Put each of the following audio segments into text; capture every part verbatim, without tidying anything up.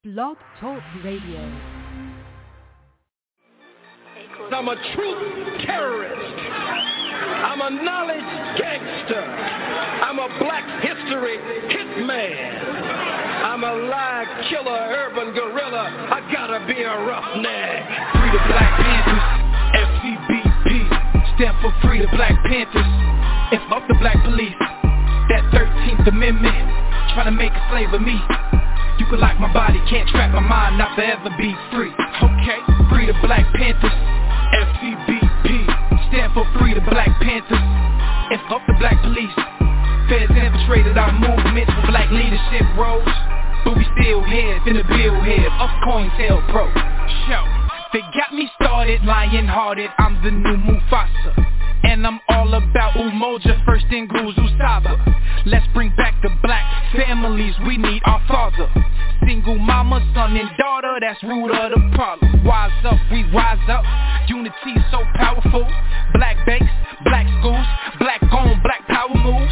Blog Talk Radio. I'm a truth terrorist. I'm a knowledge gangster. I'm a black history hitman. I'm a lie killer, urban gorilla. I gotta be a roughneck. Free the Black Panthers, F C B P, stand for Free the Black Panthers. And fuck the black police. That thirteenth Amendment, trying to make a slave of me. You can lock my body, can't trap my mind, not forever be free. Okay, free the Black Panthers, F C B P, stand for Free the Black Panthers. And fuck the black police. Feds infiltrated our movements for black leadership roles, but we still here, finna build here, up COINTELPRO. Show, they got me started, lion-hearted, I'm the new Mufasa. And I'm all about Umoja, first in Guzu Saba. Let's bring back the black families, we need our father. Single mama, son and daughter, that's root of the problem. Wise up, we rise up, unity so powerful. Black banks, black schools, black on, black power moves.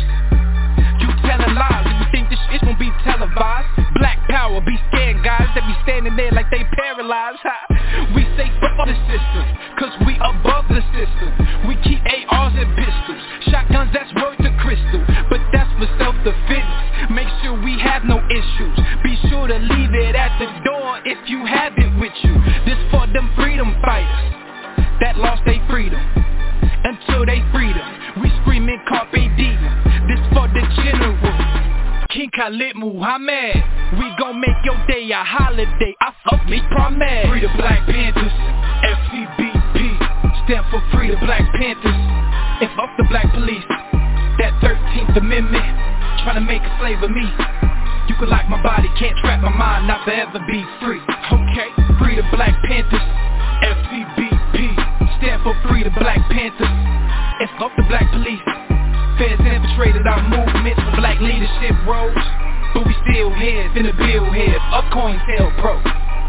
You telling lies, you think this shit gon' be televised. Black power, be scared guys that be standing there like they paralyzed. Ha. We say fuck the system, cause we above the system. We keep A Rs and pistols, shotguns that's worth a crystal, but that's for self-defense. Make sure we have no issues, be sure to leave it at the door if you have it with you. This for them freedom fighters that lost their freedom, until they freedom, we screaming Carpe Diem. This for the general, King Khalid Muhammad. We gon' make your day a holiday, I fuck me promise. Free the Black Panthers, F C B P, stand for Free the Black Panthers. And fuck the black police. That thirteenth Amendment, tryna make a slave of me. You can lock my body, can't trap my mind, not forever be free. Okay, Free the Black Panthers, F C B P, stand for Free the Black Panthers. And fuck the black police. Feds infiltrated our movements for black leadership roles, but we still here, finna build here, up COINTELPRO.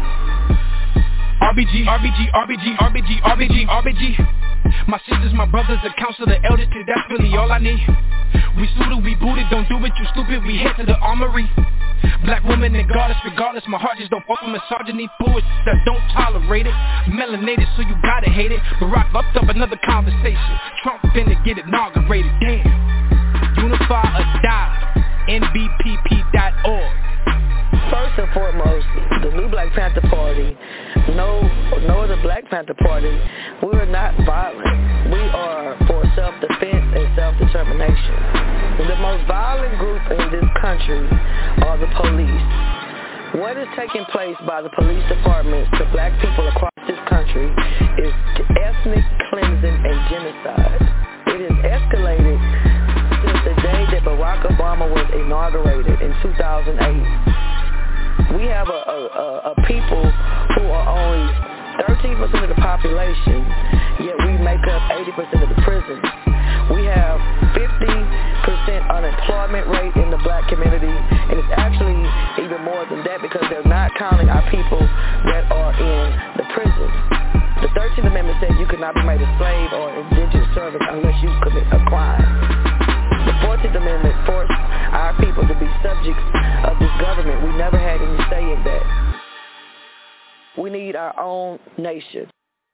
R B G, R B G, R B G, R B G, R B G, R B G. My sisters, my brothers, the council, the elders, that's really all I need. We suited, we booted, don't do it, you stupid, we head to the armory. Black women and goddess, regardless, my heart just don't fuck with misogyny, bullshit that don't tolerate it. Melanated, so you gotta hate it. Barack upped up another conversation. Trump finna get inaugurated, damn. Unify or die, N B P P dot org. First and foremost, the new Black Panther Party, no, no other Black Panther Party, we are not violent. We are for self-defense and self-determination. The most violent group in this country are the police. What is taking place by the police departments to black people across this country is ethnic cleansing and genocide. It has escalated since the day that Barack Obama was inaugurated in two thousand eight. We have a, a, a people who are only thirteen percent of the population, yet we make up eighty percent of the prisons. We have fifty percent unemployment rate in the black community, and it's actually even more than that because they're not counting our people that are in the prisons. The thirteenth Amendment said you could not be made a slave or indentured servant unless you commit a crime. The fourteenth Amendment forced our people to be subjects of this government. We never had any say in that. We need our own nation.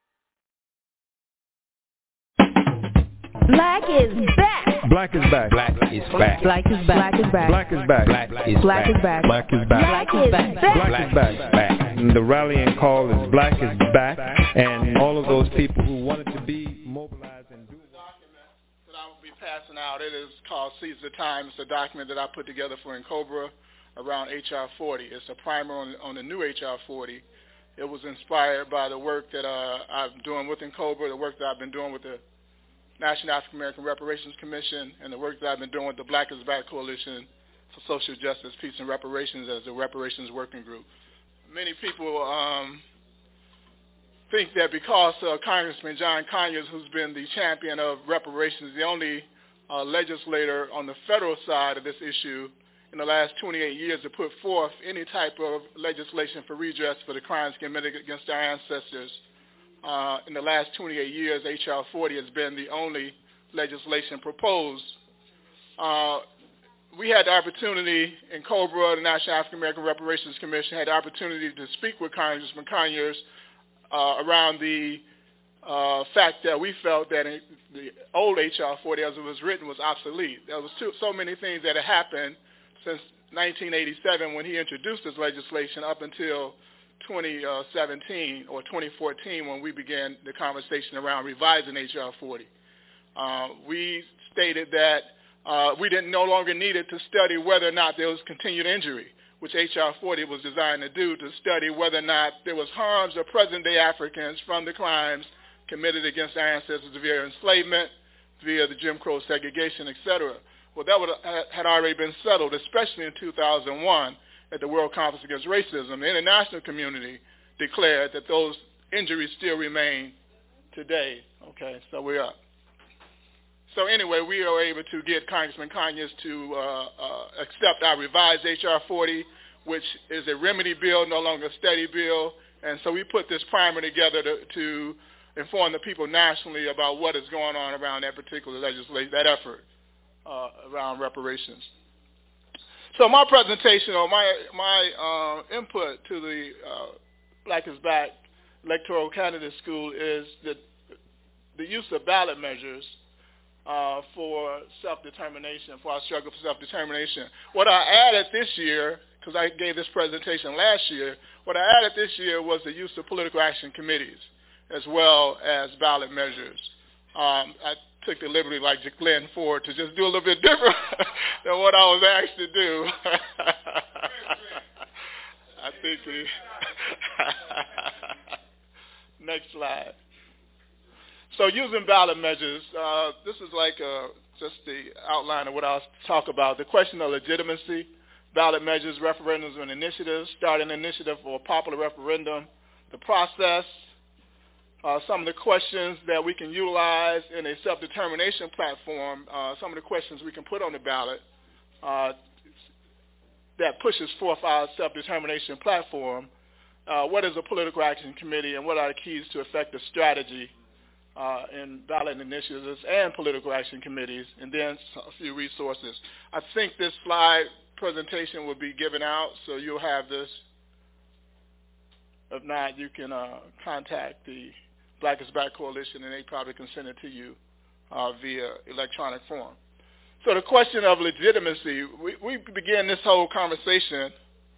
Black is back. Black is back. Black is back. Black is back. Black is back. Black is back. Black is Black is back. Black is back. Black is back. Black is back. And the rallying call is Black is back, and all of those people who wanted to be mobilized and do. The document that I will be passing out, it is called Seize the Time. It's a document that I put together for NCOBRA around H R forty. It's a primer on, on the new H R forty. It was inspired by the work that uh, I'm doing with NCOBRA, the work that I've been doing with the National African American Reparations Commission, and the work that I've been doing with the Black is Back Coalition for Social Justice, Peace, and Reparations as the Reparations Working Group. Many people um, think that because uh, Congressman John Conyers, who's been the champion of reparations, the only uh, legislator on the federal side of this issue in the last twenty-eight years to put forth any type of legislation for redress for the crimes committed against our ancestors. Uh, in the last twenty-eight years, H R forty has been the only legislation proposed. Uh, we had the opportunity in COBRA, the National African American Reparations Commission, had the opportunity to speak with Congressman Conyers uh, around the uh, fact that we felt that it, the old H R forty as it was written was obsolete. There was too, so many things that had happened since nineteen eighty-seven when he introduced this legislation up until twenty seventeen or twenty fourteen when we began the conversation around revising H R forty. Uh, we stated that uh, we didn't no longer needed to study whether or not there was continued injury, which H R forty was designed to do, to study whether or not there was harms of present-day Africans from the crimes committed against our ancestors via enslavement, via the Jim Crow segregation, et cetera. Well, that would, had already been settled, especially in two thousand one at the World Conference Against Racism. The international community declared that those injuries still remain today. Okay, so we're up. So anyway, we are able to get Congressman Conyers to uh, uh, accept our revised H R forty, which is a remedy bill, no longer a study bill. And so we put this primer together to, to inform the people nationally about what is going on around that particular legislation, that effort uh, around reparations. So my presentation or my my uh, input to the uh, Black is Back Electoral Candidate School is the the use of ballot measures uh, for self-determination, for our struggle for self-determination. What I added this year, because I gave this presentation last year, what I added this year was the use of political action committees as well as ballot measures. Um, I took the liberty, like Glenn Ford, to just do a little bit different than what I was asked to do. I think the next slide. So using ballot measures, uh, this is like uh, just the outline of what I'll talk about. The question of legitimacy, ballot measures, referendums and initiatives, starting an initiative for a popular referendum, the process, Uh, some of the questions that we can utilize in a self-determination platform, uh, some of the questions we can put on the ballot uh, that pushes forth our self-determination platform. Uh, what is a political action committee and what are the keys to effective strategy uh, in ballot initiatives and political action committees, and then a few resources. I think this slide presentation will be given out, so you'll have this. If not, you can uh, contact the Black is Back Coalition, and they probably can send it to you uh, via electronic form. So the question of legitimacy, we, we began this whole conversation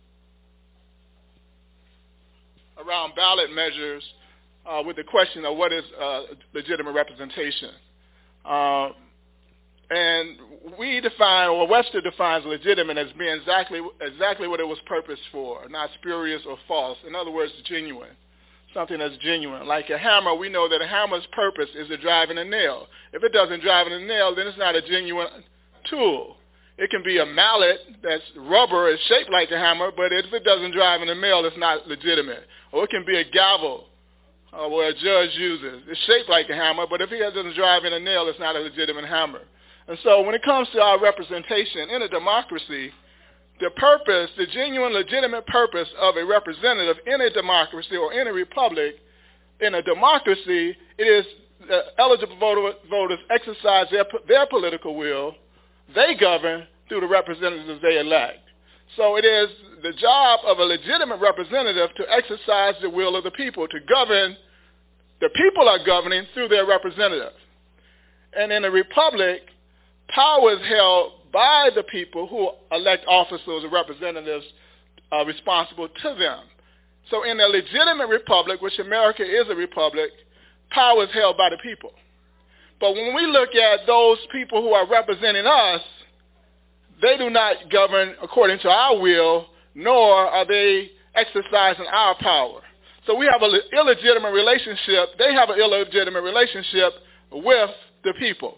around ballot measures uh, with the question of what is uh, legitimate representation. Uh, and we define, or Webster defines legitimate as being exactly, exactly what it was purposed for, not spurious or false. In other words, genuine. Something that's genuine. Like a hammer, we know that a hammer's purpose is to drive in a nail. If it doesn't drive in a nail, then it's not a genuine tool. It can be a mallet that's rubber, is shaped like a hammer, but if it doesn't drive in a nail, it's not legitimate. Or it can be a gavel, uh, where a judge uses. It's shaped like a hammer, but if it doesn't drive in a nail, it's not a legitimate hammer. And so when it comes to our representation in a democracy, the purpose, the genuine, legitimate purpose of a representative in a democracy or in a republic, in a democracy, it is the eligible voter, voters exercise their, their political will. They govern through the representatives they elect. So it is the job of a legitimate representative to exercise the will of the people, to govern. The people are governing through their representative. And in a republic, power is held by the people who elect officers or representatives uh, responsible to them. So in a legitimate republic, which America is a republic, power is held by the people. But when we look at those people who are representing us, they do not govern according to our will, nor are they exercising our power. So we have an illegitimate relationship. They have an illegitimate relationship with the people.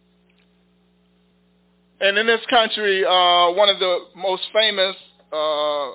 And in this country, uh, one of the most famous uh,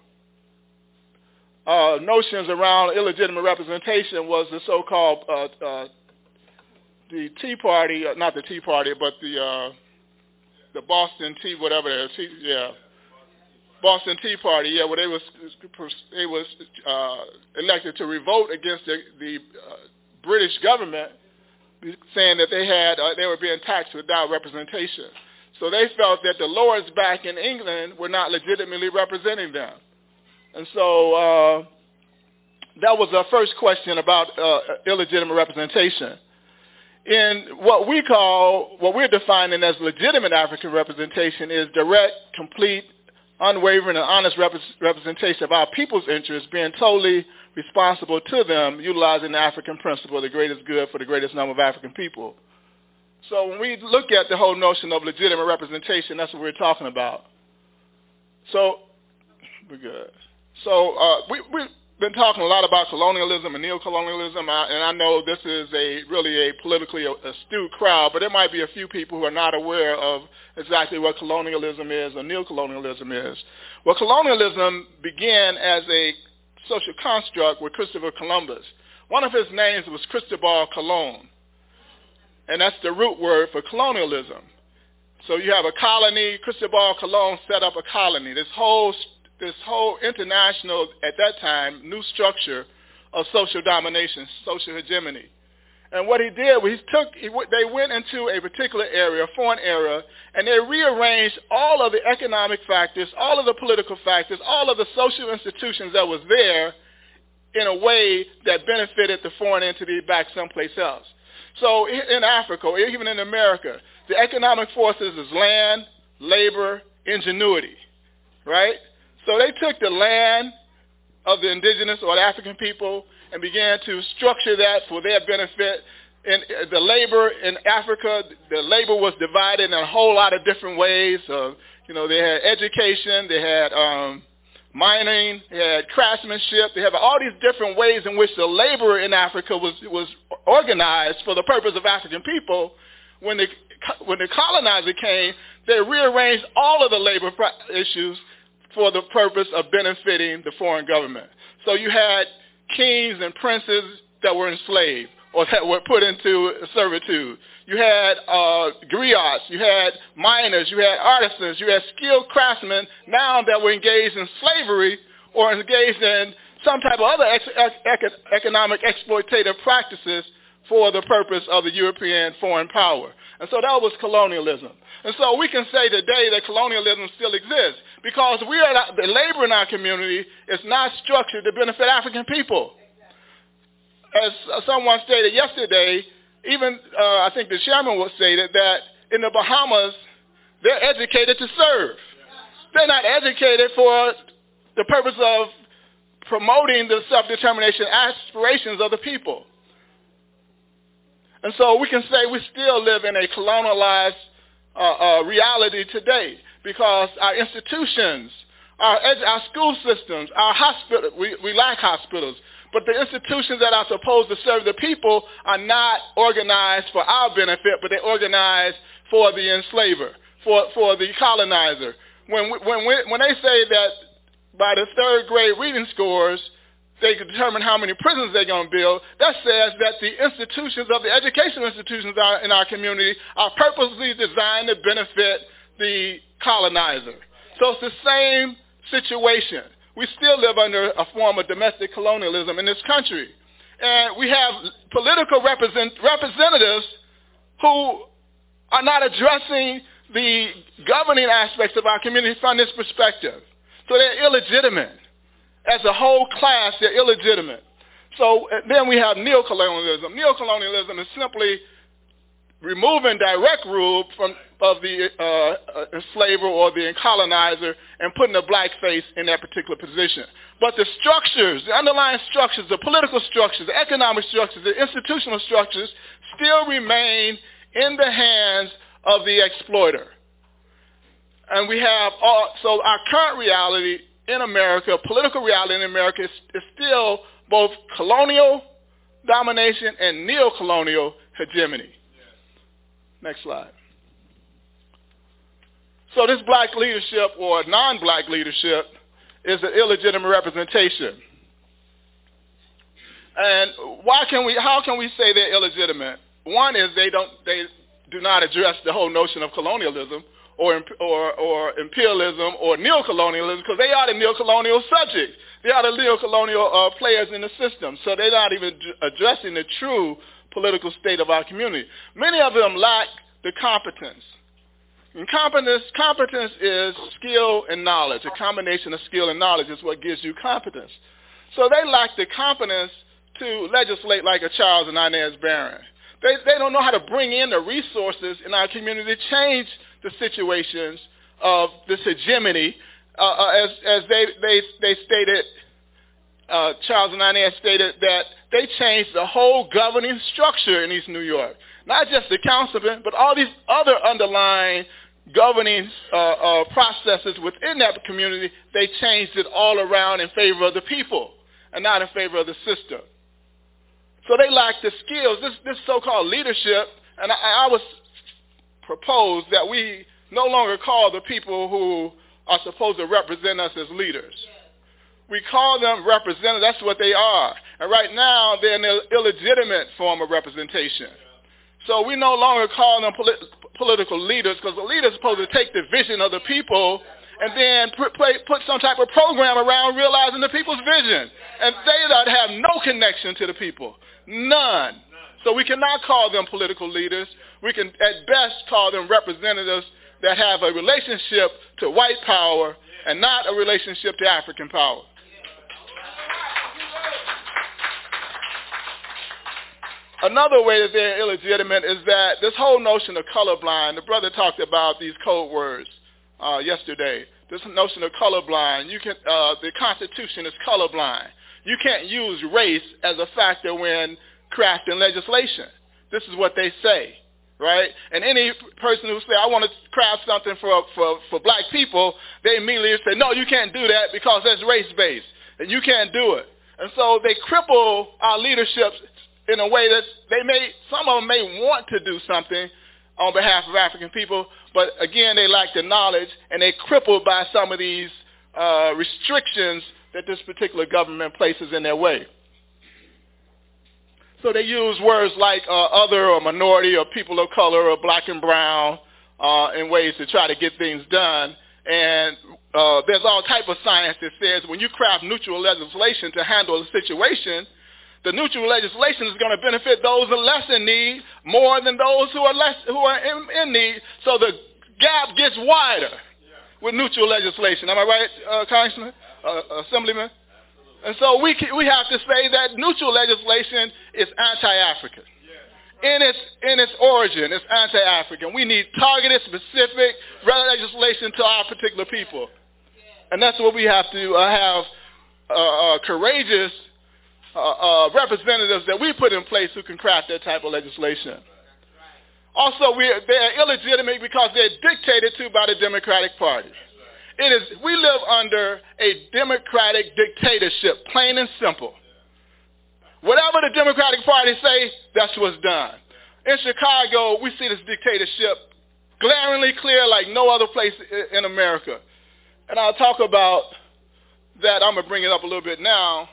uh, notions around illegitimate representation was the so-called uh, uh, the Tea Party, uh, not the Tea Party, but the uh, the Boston Tea, whatever it is, tea, yeah, Boston Tea Party, yeah, where they was they was uh, elected to revolt against the, the uh, British government, saying that they had uh, they were being taxed without representation. So they felt that the lords back in England were not legitimately representing them. And so uh, that was our first question about uh, illegitimate representation. In what we call, what we're defining as legitimate African representation is direct, complete, unwavering, and honest rep- representation of our people's interests being totally responsible to them, utilizing the African principle, the greatest good for the greatest number of African people. So when we look at the whole notion of legitimate representation, that's what we're talking about. So, we're good. So uh, we, we've been talking a lot about colonialism and neocolonialism, and I know this is a really a politically astute crowd, but there might be a few people who are not aware of exactly what colonialism is or neocolonialism is. Well, colonialism began as a social construct with Christopher Columbus. One of his names was Cristobal Colon, and that's the root word for colonialism. So you have a colony. Cristobal Colon set up a colony. This whole this whole international, at that time, new structure of social domination, social hegemony. And what he did was he took, he, they went into a particular area, a foreign area, and they rearranged all of the economic factors, all of the political factors, all of the social institutions that was there in a way that benefited the foreign entity back someplace else. So in Africa, or even in America, the economic forces is land, labor, ingenuity, right? So they took the land of the indigenous or the African people and began to structure that for their benefit. And the labor in Africa, the labor was divided in a whole lot of different ways. So, you know, they had education, they had um, mining, they had craftsmanship. They have all these different ways in which the labor in Africa was was organized for the purpose of African people. When the when the colonizer came, they rearranged all of the labor issues for the purpose of benefiting the foreign government. So you had kings and princes that were enslaved or that were put into servitude. You had uh, griots, you had miners, you had artisans, you had skilled craftsmen now that were engaged in slavery or engaged in some type of other ex- ex- economic exploitative practices for the purpose of the European foreign power. And so that was colonialism. And so we can say today that colonialism still exists because we are not, the labor in our community is not structured to benefit African people. As someone stated yesterday, even uh, I think the chairman was stated that in the Bahamas, they're educated to serve. They're not educated for the purpose of promoting the self-determination aspirations of the people. And so we can say we still live in a colonialized uh, uh, reality today because our institutions, our, ed- our school systems, our hospitals, we, we lack hospitals, but the institutions that are supposed to serve the people are not organized for our benefit, but they're organized for the enslaver, for, for the colonizer. When, we, when, we, when they say that by the third grade reading scores, they can determine how many prisons they're going to build, that says that the institutions of the educational institutions are, in our community are purposely designed to benefit the colonizer. So it's the same situation. We still live under a form of domestic colonialism in this country. And we have political represent, representatives who are not addressing the governing aspects of our community from this perspective. So they're illegitimate. As a whole class, they're illegitimate. So then we have neocolonialism. Neocolonialism is simply removing direct rule from of the uh, enslaver or the colonizer and putting a black face in that particular position. But the structures, the underlying structures, the political structures, the economic structures, the institutional structures still remain in the hands of the exploiter. And we have all, so our current reality in America, political reality in America is, is still both colonial domination and neo-colonial hegemony. Next slide. So this black leadership or non-black leadership is an illegitimate representation. And why can we, how can we say they're illegitimate? One is they don't, they do not address the whole notion of colonialism or or, or imperialism or neocolonialism because they are the neocolonial subjects. They are the neocolonial uh, players in the system. So they're not even addressing the true political state of our community. Many of them lack the competence. And competence, competence is skill and knowledge. A combination of skill and knowledge is what gives you competence. So they lack the competence to legislate like a Charles and Inez Barron. They, they don't know how to bring in the resources in our community to change the situations of this hegemony. Uh, uh, as as they, they, they stated, uh, Charles and Inez stated that they changed the whole governing structure in East New York. Not just the councilman, but all these other underlying governing uh, uh, processes within that community. They changed it all around in favor of the people and not in favor of the system. So they lack the skills. This, this so-called leadership, and I, I was proposed that we no longer call the people who are supposed to represent us as leaders. We call them representatives. That's what they are. And right now, they're an illegitimate form of representation. So we no longer call them polit- political leaders, because the leader is supposed to take the vision of the people and then put, put some type of program around realizing the people's vision. And they have no connection to the people. None. So we cannot call them political leaders. We can at best call them representatives that have a relationship to white power and not a relationship to African power. Another way that they're illegitimate is that this whole notion of colorblind, the brother talked about these code words uh, yesterday. This notion of colorblind, you can, uh, the Constitution is colorblind. You can't use race as a factor when crafting legislation. This is what they say, right? And any person who say, I want to craft something for, for, for black people, they immediately say, no, you can't do that because that's race-based, and you can't do it. And so they cripple our leadership in a way that they may, some of them may want to do something on behalf of African people, but again, they lack the knowledge, and they're crippled by some of these uh, restrictions that this particular government places in their way. So they use words like uh, other or minority or people of color or black and brown uh, in ways to try to get things done. And uh, there's all type of science that says when you craft neutral legislation to handle a situation, the neutral legislation is going to benefit those who are less in need more than those who are less who are in, in need. So the gap gets wider with neutral legislation. Am I right, uh, Congressman, uh, Assemblyman? And so we can, we have to say that neutral legislation is anti-African. In its in its origin, it's anti-African. We need targeted, specific legislation to our particular people, and that's what we have to uh, have uh, uh, courageous uh, uh, representatives that we put in place who can craft that type of legislation. Also, we they're illegitimate because they're dictated to by the Democratic Party. It is, we live under a democratic dictatorship, plain and simple. Whatever the Democratic Party say, that's what's done. In Chicago, we see this dictatorship glaringly clear like no other place in America. And I'll talk about that. I'm going to bring it up a little bit now.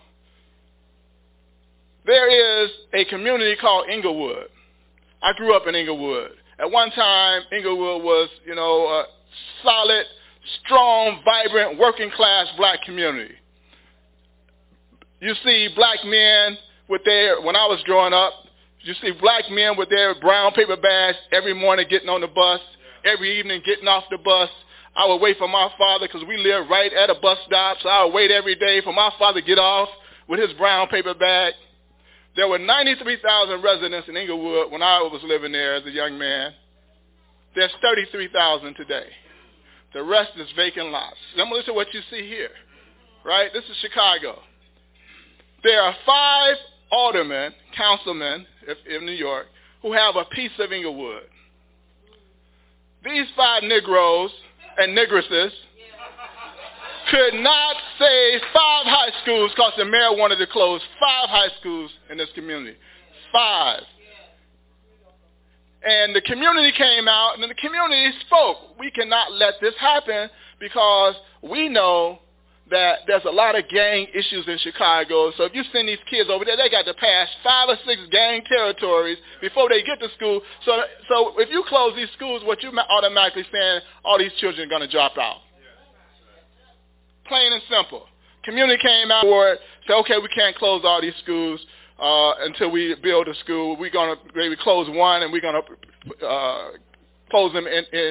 There is a community called Inglewood. I grew up in Inglewood. At one time, Inglewood was, you know, a solid, strong, vibrant, working-class black community. You see black men with their, when I was growing up, you see black men with their brown paper bags every morning getting on the bus, every evening getting off the bus. I would wait for my father because we lived right at a bus stop, so I would wait every day for my father to get off with his brown paper bag. There were ninety-three thousand residents in Inglewood when I was living there as a young man. There's thirty-three thousand today. The rest is vacant lots. Similar to what you see here, right? This is Chicago. There are five aldermen, councilmen if, in New York, who have a piece of Inglewood. These five Negroes and Negresses could not save five high schools because the mayor wanted to close five high schools in this community. Five. And the community came out, and the community spoke. We cannot let this happen because we know that there's a lot of gang issues in Chicago. So if you send these kids over there, they got to pass five or six gang territories before they get to school. So, so if you close these schools, what you automatically saying, all these children are going to drop out. Plain and simple. Community came out for it, said, okay, we can't close all these schools uh, until we build a school. We're going to maybe close one, and we're going to uh, close them in, in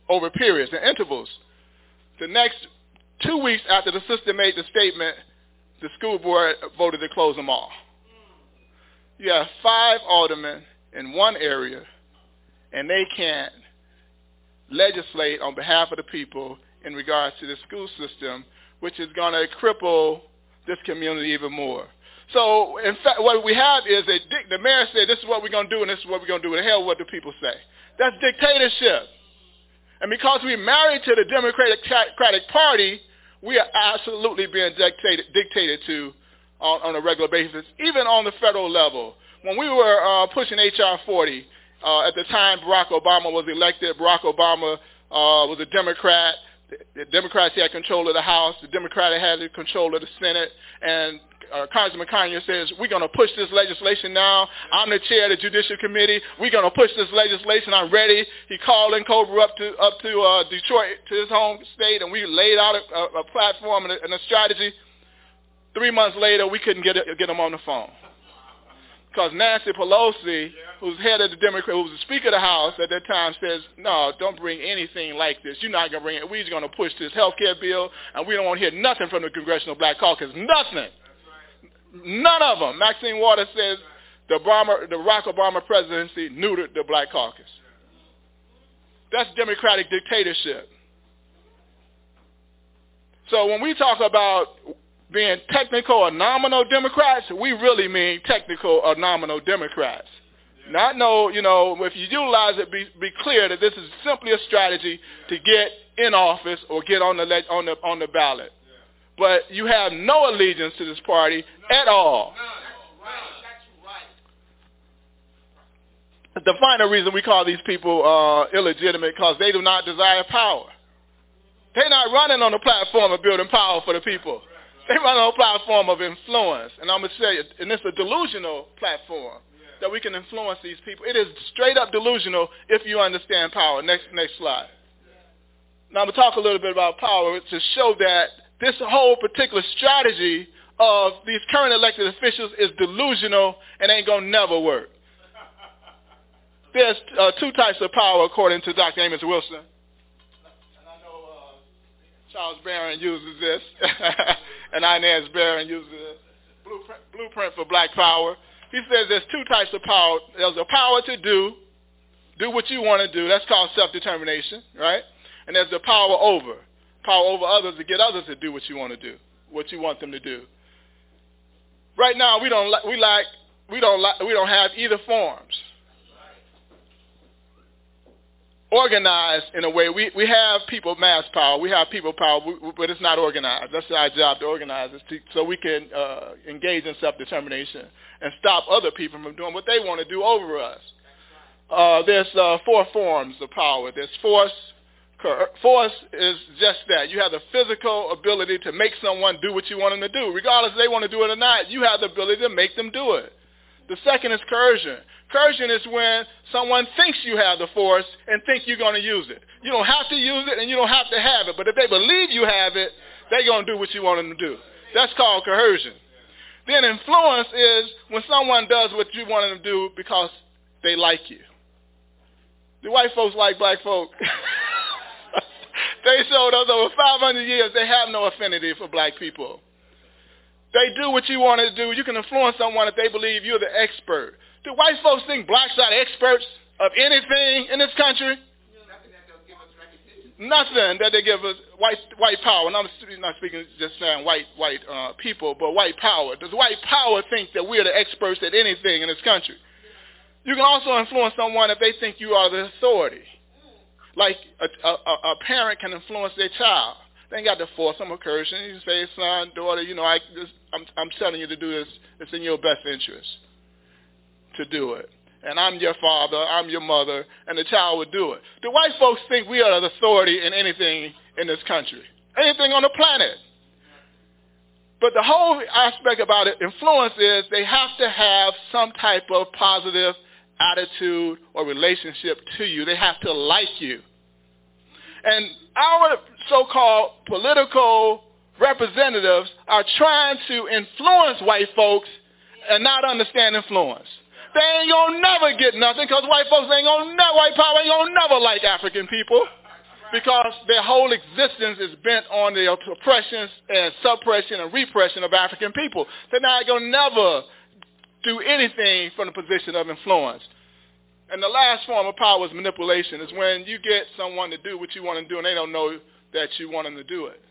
over periods and intervals. The next two weeks after the sister made the statement, the school board voted to close them all. You have five aldermen in one area, and they can't legislate on behalf of the people in regards to the school system, which is going to cripple this community even more. So, in fact, what we have is a the mayor said, this is what we're going to do, and this is what we're going to do. What the hell what do people say? That's dictatorship. And because we're married to the Democratic Party, we are absolutely being dictated, dictated to on, on a regular basis, even on the federal level. When we were uh, pushing H R forty, uh, at the time Barack Obama was elected, Barack Obama uh, was a Democrat. The Democrats had control of the House. The Democrats had control of the Senate. And uh, Congressman Conyers says, we're going to push this legislation now. I'm the chair of the Judicial Committee. We're going to push this legislation. I'm ready. He called in Cobra up to up to uh, Detroit, to his home state, and we laid out a, a, a platform and a, and a strategy. Three months later, we couldn't get, it, get him on the phone. Because Nancy Pelosi, who's head of the Democrat, who was the Speaker of the House at that time, says, no, don't bring anything like this. You're not going to bring it. We're just going to push this health care bill, and we don't want to hear nothing from the Congressional Black Caucus. Nothing. None of them. Maxine Waters says the, Obama, the Barack Obama presidency neutered the Black Caucus. That's democratic dictatorship. So when we talk about being technical or nominal Democrats, we really mean technical or nominal Democrats. Yeah. Not no, you know, if you utilize it, be, be clear that this is simply a strategy to get in office or get on the on the on the ballot. Yeah. But you have no allegiance to this party no. at all. No. Right. The final reason we call these people uh, illegitimate because they do not desire power. They're not running on the platform of building power for the people. They run on a platform of influence, and I'm going to say it, and it's a delusional platform yeah. that we can influence these people. It is straight up delusional if you understand power. Next, next slide. Yeah. Now I'm going to talk a little bit about power to show that this whole particular strategy of these current elected officials is delusional and ain't going to never work. There's uh, two types of power according to Doctor Amos Wilson. Charles Barron uses this, and Inez Barron uses it. Blueprint, blueprint for Black Power. He says there's two types of power. There's a power to do, do what you want to do. That's called self-determination, right? And there's the power over, power over others to get others to do what you want to do, what you want them to do. Right now, we don't we like we don't like we don't have either forms. Organized in a way. We we have people mass power. We have people power, but it's not organized. That's our job to organize it to, so we can uh, engage in self-determination and stop other people from doing what they want to do over us. Uh, there's uh, four forms of power. There's force. Force is just that. You have the physical ability to make someone do what you want them to do. Regardless if they want to do it or not, you have the ability to make them do it. The second is coercion. Coercion is when someone thinks you have the force and think you're going to use it. You don't have to use it and you don't have to have it. But if they believe you have it, they're going to do what you want them to do. That's called coercion. Then influence is when someone does what you want them to do because they like you. The white folks like black folk. They showed us over five hundred years they have no affinity for black people. They do what you want to do. You can influence someone if they believe you're the expert. Do white folks think blacks are experts of anything in this country? Nothing that they'll give us recognition. Nothing that they give us white white power. And I'm not speaking just saying white white uh, people, but white power. Does white power think that we're the experts at anything in this country? You can also influence someone if they think you are the authority. Like a, a, a parent can influence their child. They ain't got to force them or coercion. You say, son, daughter, you know, I, this, I'm, I'm telling you to do this. It's in your best interest to do it. And I'm your father, I'm your mother, and the child would do it. The white folks think we are the authority in anything in this country, anything on the planet. But the whole aspect about it, influence is they have to have some type of positive attitude or relationship to you. They have to like you. And our so-called political representatives are trying to influence white folks and not understand influence. They ain't gonna never get nothing because white folks ain't gonna never, white power ain't gonna never like African people. because their whole existence is bent on the oppression and suppression and repression of African people. They're not going to never do anything from the position of influence. And the last form of power is manipulation. Is when you get someone to do what you want to do and they don't know that you want them to do it.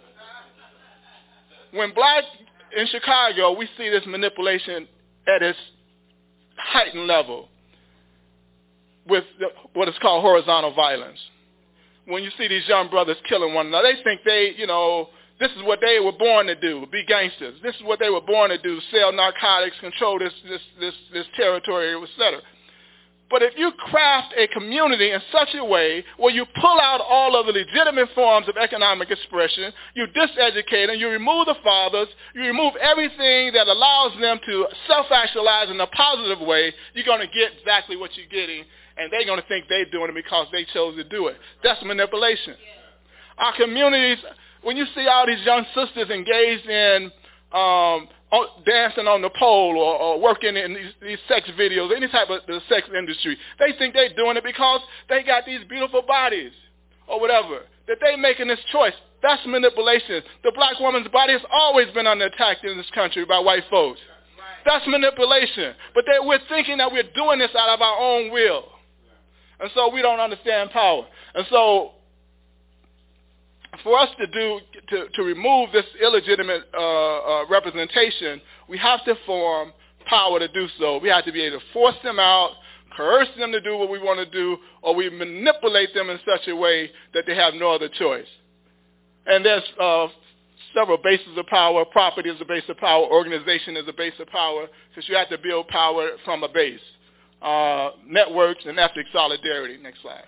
When black in Chicago, we see this manipulation at its heightened level with the, what is called horizontal violence. When you see these young brothers killing one another, they think they, you know, this is what they were born to do, be gangsters. This is what they were born to do, sell narcotics, control this this this, this territory, et cetera. But if you craft a community in such a way where you pull out all of the legitimate forms of economic expression, you diseducate them, you remove the fathers, you remove everything that allows them to self-actualize in a positive way, you're going to get exactly what you're getting, and they're going to think they're doing it because they chose to do it. That's manipulation. Our communities, when you see all these young sisters engaged in um, dancing on the pole or, or working in these, these sex videos, any type of the sex industry, they think they're doing it because they got these beautiful bodies or whatever, that they making this choice. That's manipulation. The black woman's body has always been under attack in this country by white folks. That's manipulation. But they, we're thinking that we're doing this out of our own will. And so we don't understand power. And so for us to do to, to remove this illegitimate uh, uh, representation, we have to form power to do so. We have to be able to force them out, coerce them to do what we want to do, or we manipulate them in such a way that they have no other choice. And there's uh, several bases of power. Property is a base of power. Organization is a base of power, because you have to build power from a base. Uh, networks and ethnic solidarity. Next slide.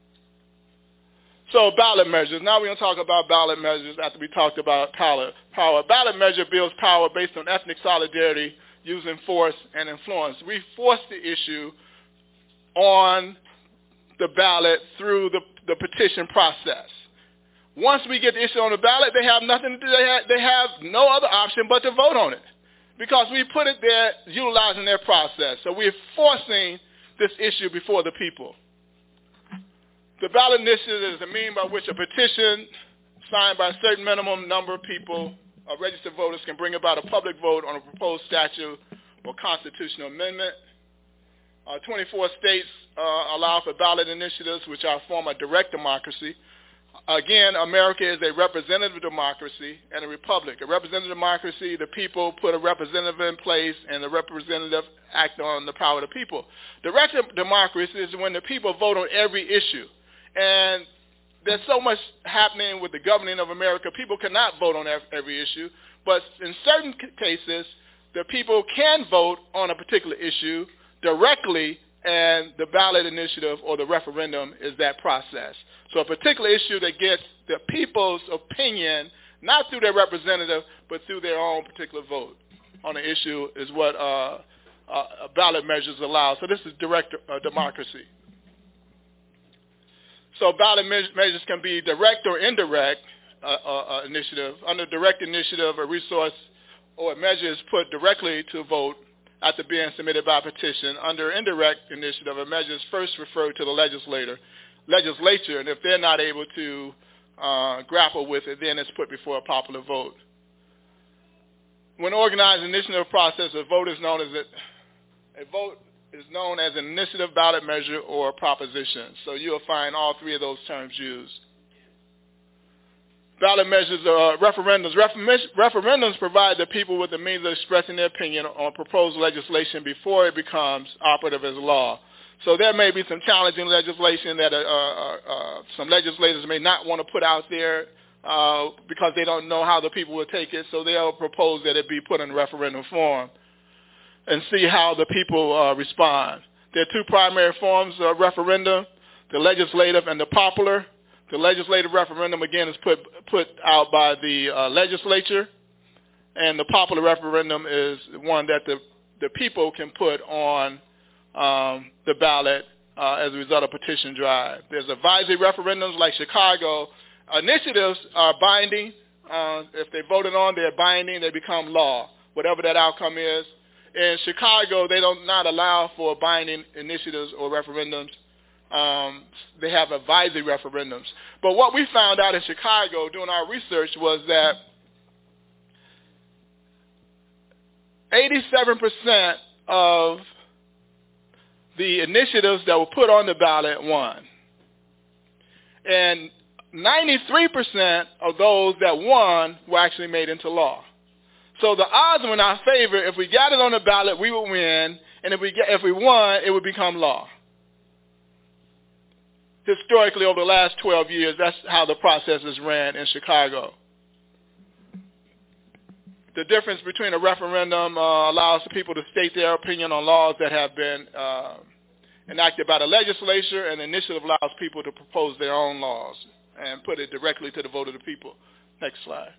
So ballot measures. Now we're going to talk about ballot measures after we talked about power. Power. Ballot measure builds power based on ethnic solidarity using force and influence. We force the issue on the ballot through the, the petition process. Once we get the issue on the ballot, they have nothing to do. They have, they have no other option but to vote on it, because we put it there utilizing their process. So we're forcing this issue before the people. The ballot initiative is a means by which a petition signed by a certain minimum number of people, uh, registered voters, can bring about a public vote on a proposed statute or constitutional amendment. Uh, twenty-four states uh, allow for ballot initiatives, which are a form of direct democracy. Again, America is a representative democracy and a republic. A representative democracy, the people put a representative in place, and the representative act on the power of the people. Direct democracy is when the people vote on every issue. And there's so much happening with the governing of America. People cannot vote on every issue. But in certain cases, the people can vote on a particular issue directly, and the ballot initiative or the referendum is that process. So a particular issue that gets the people's opinion, not through their representative, but through their own particular vote on the issue, is what uh, uh, ballot measures allow. So this is direct uh, democracy. So ballot me- measures can be direct or indirect uh, uh, initiative. Under direct initiative, a resource or a measure is put directly to vote after being submitted by petition. Under indirect initiative, a measure is first referred to the legislator, legislature, and if they're not able to uh, grapple with it, then it's put before a popular vote. When organized initiative process, a vote is known as a, a vote is known as an initiative, ballot measure, or a proposition. So you'll find all three of those terms used. Ballot measures are referendums. Referendums provide the people with the means of expressing their opinion on proposed legislation before it becomes operative as law. So there may be some challenging legislation that uh, uh, uh, some legislators may not want to put out there uh, because they don't know how the people will take it. So they'll propose that it be put in referendum form and see how the people uh, respond. There are two primary forms of referendum, the legislative and the popular. The legislative referendum, again, is put put out by the uh, legislature, and the popular referendum is one that the, the people can put on um, the ballot uh, as a result of petition drive. There's advisory referendums like Chicago. Initiatives are binding. Uh, if they voted on, they're binding. They become law, whatever that outcome is. In Chicago, they don't not allow for binding initiatives or referendums. Um, they have advisory referendums. But what we found out in Chicago doing our research was that eighty-seven percent of the initiatives that were put on the ballot won. And ninety-three percent of those that won were actually made into law. So the odds were in our favor. If we got it on the ballot, we would win. And if we get, if we won, it would become law. Historically, over the last twelve years, that's how the process is ran in Chicago. The difference between a referendum uh, allows people to state their opinion on laws that have been uh, enacted by the legislature, and the initiative allows people to propose their own laws and put it directly to the vote of the people. Next slide.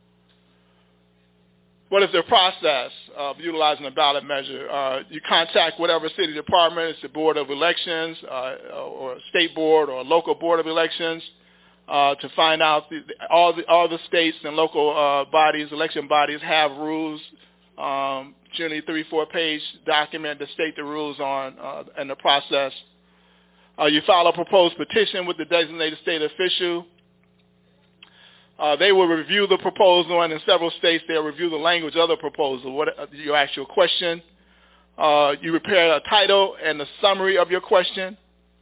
What is the process of utilizing a ballot measure? Uh, you contact whatever city department, it's the Board of Elections, uh, or a state board or a local board of elections, uh, to find out the, all the all the states and local uh, bodies, election bodies have rules, um, generally three, four page document to state the rules on uh, and the process. Uh, you file a proposed petition with the designated state official. Uh, they will review the proposal, and in several states they'll review the language of the proposal. What uh, your actual question? Uh, you prepare a title and a summary of your question,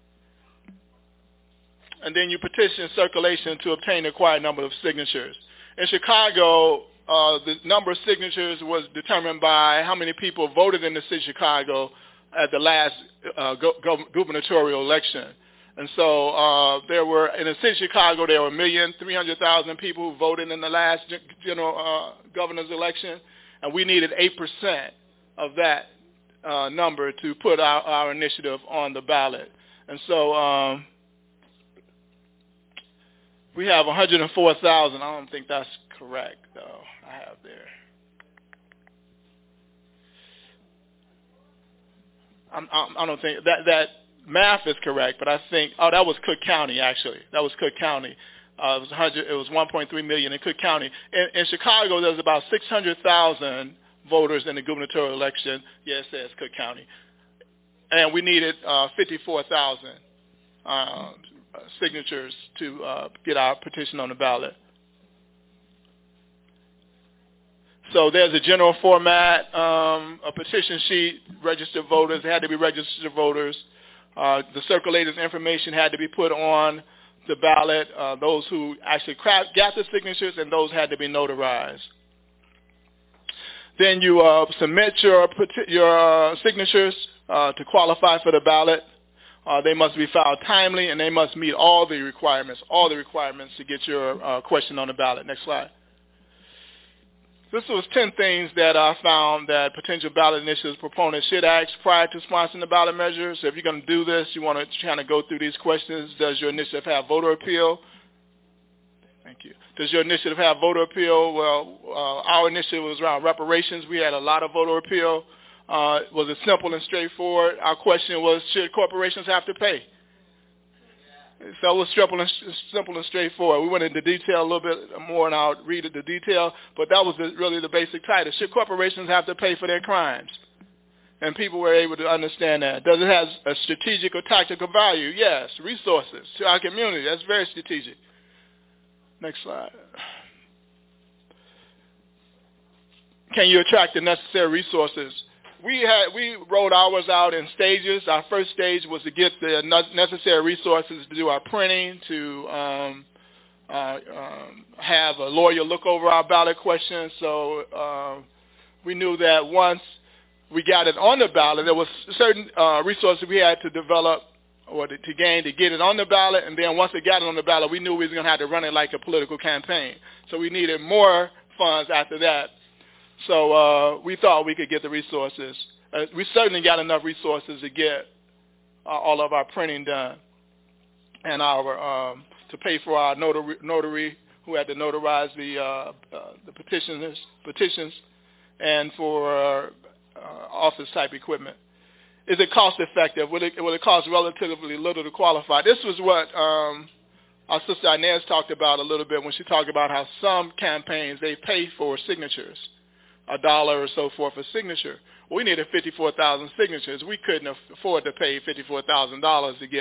and then you petition circulation to obtain the required number of signatures. In Chicago, uh, the number of signatures was determined by how many people voted in the city of Chicago at the last uh, go- go- gubernatorial election. And so uh, there were, in the city of Chicago, there were one million three hundred thousand people who voted in the last general uh, governor's election, and we needed eight percent of that uh, number to put our, our initiative on the ballot. And so um, we have one hundred four thousand. I don't think that's correct, though. I have there. I'm, I'm, I don't think that that. Math is correct, but I think, oh, that was Cook County, actually. That was Cook County. Uh, it was one hundred, it was one point three million in Cook County. In, in Chicago, there's about six hundred thousand voters in the gubernatorial election. Yeah, it says Cook County. And we needed uh, fifty-four thousand uh, signatures to uh, get our petition on the ballot. So there's a general format, um, a petition sheet, registered voters. It had to be registered voters. Uh, the circulator's information had to be put on the ballot, uh, those who actually got the signatures, and those had to be notarized. Then you uh, submit your, your uh, signatures uh, to qualify for the ballot. Uh, they must be filed timely, and they must meet all the requirements, all the requirements to get your uh, question on the ballot. Next slide. This was ten things that I found that potential ballot initiatives proponents should ask prior to sponsoring the ballot measure. So if you're going to do this, you want to kind of go through these questions. Does your initiative have voter appeal? Thank you. Does your initiative have voter appeal? Well, uh, our initiative was around reparations. We had a lot of voter appeal. Uh, was it simple and straightforward? Our question was, should corporations have to pay? So it was simple and, simple and straightforward. We went into detail a little bit more, and I'll read the detail, but that was the, really the basic title. Should corporations have to pay for their crimes? And people were able to understand that. Does it have a strategic or tactical value? Yes. Resources to our community. That's very strategic. Next slide. Can you attract the necessary resources? We had we rolled ours out in stages. Our first stage was to get the necessary resources to do our printing, to um, uh, um, have a lawyer look over our ballot questions. So uh, we knew that once we got it on the ballot, there was certain uh, resources we had to develop or to, to gain to get it on the ballot. And then once it got it on the ballot, we knew we were going to have to run it like a political campaign. So we needed more funds after that. So uh, we thought we could get the resources. Uh, we certainly got enough resources to get uh, all of our printing done, and our um, to pay for our notary, notary who had to notarize the uh, uh, the petitions, petitions, and for uh, office type equipment. Is it cost effective? Will it, will it cost relatively little to qualify? This was what um, our sister Inez talked about a little bit when she talked about how some campaigns they pay for signatures. A dollar or so for a signature. We needed fifty-four thousand signatures. We couldn't afford to pay fifty-four thousand dollars to get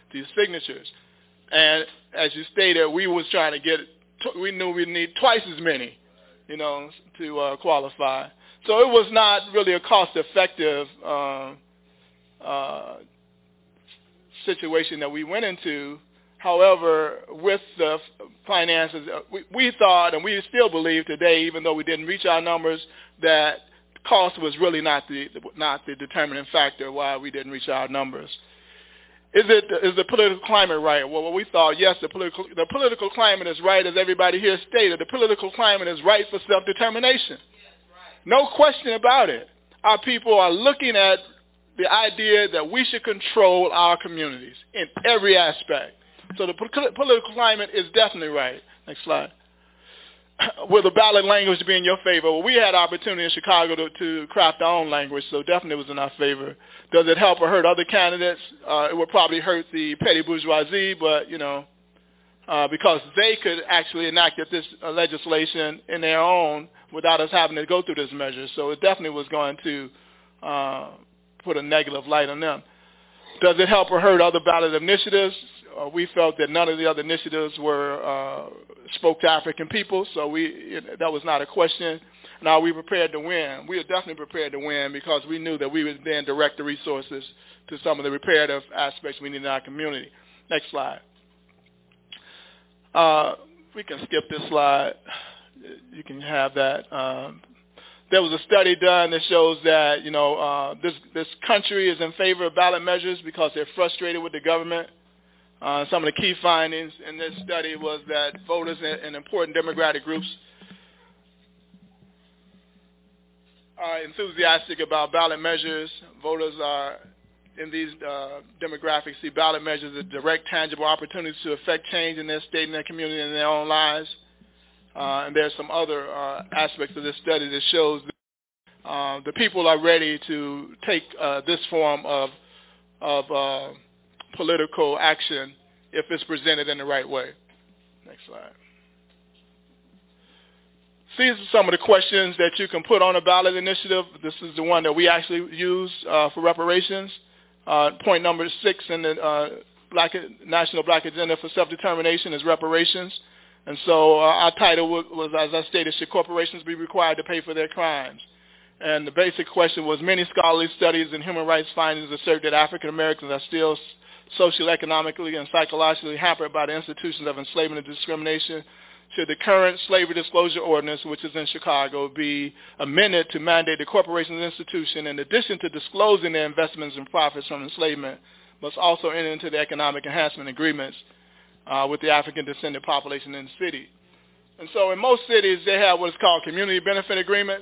these signatures. And as you stated, we was trying to get, we knew we'd need twice as many, you know, to uh, qualify. So it was not really a cost-effective uh, uh, situation that we went into. However, with the finances, we, we thought, and we still believe today, even though we didn't reach our numbers, that cost was really not the not the determining factor why we didn't reach our numbers. Is it is the political climate right? Well, we thought yes, the political the political climate is right, as everybody here stated. The political climate is right for self-determination. No question about it. Our people are looking at the idea that we should control our communities in every aspect. So the po- political climate is definitely right. Next slide. Will the ballot language be in your favor? Well, we had opportunity in Chicago to, to craft our own language, so definitely it was in our favor. Does it help or hurt other candidates? Uh, it would probably hurt the petty bourgeoisie, but, you know, uh, because they could actually enact this uh, legislation in their own without us having to go through this measure. So it definitely was going to uh, put a negative light on them. Does it help or hurt other ballot initiatives? Uh, we felt that none of the other initiatives were uh, spoke to African people, so we it, that was not a question. Now, we prepared to win. We were definitely prepared to win because we knew that we would then direct the resources to some of the reparative aspects we need in our community. Next slide. Uh, we can skip this slide. You can have that. Um, there was a study done that shows that, you know, uh, this, this country is in favor of ballot measures because they're frustrated with the government. Uh, some of the key findings in this study was that voters in, in important demographic groups are enthusiastic about ballot measures. Voters are in these uh, demographics see ballot measures as direct, tangible opportunities to affect change in their state and their community and their own lives. Uh, and there's some other uh, aspects of this study that shows that uh, the people are ready to take uh, this form of of uh, political action if it's presented in the right way. Next slide. These are some of the questions that you can put on a ballot initiative. This is the one that we actually use uh, for reparations. Uh, point number six in the uh, Black, National Black Agenda for Self-Determination is reparations. And so uh, our title was, was, as I stated, should corporations be required to pay for their crimes? And the basic question was, many scholarly studies and human rights findings assert that African Americans are still socially, economically, and psychologically hampered by the institutions of enslavement and discrimination. Should the current slavery disclosure ordinance, which is in Chicago, be amended to mandate the corporations institution, in addition to disclosing their investments and profits from enslavement, must also enter into the economic enhancement agreements uh, with the African descendant population in the city. And so in most cities, they have what is called community benefit agreements.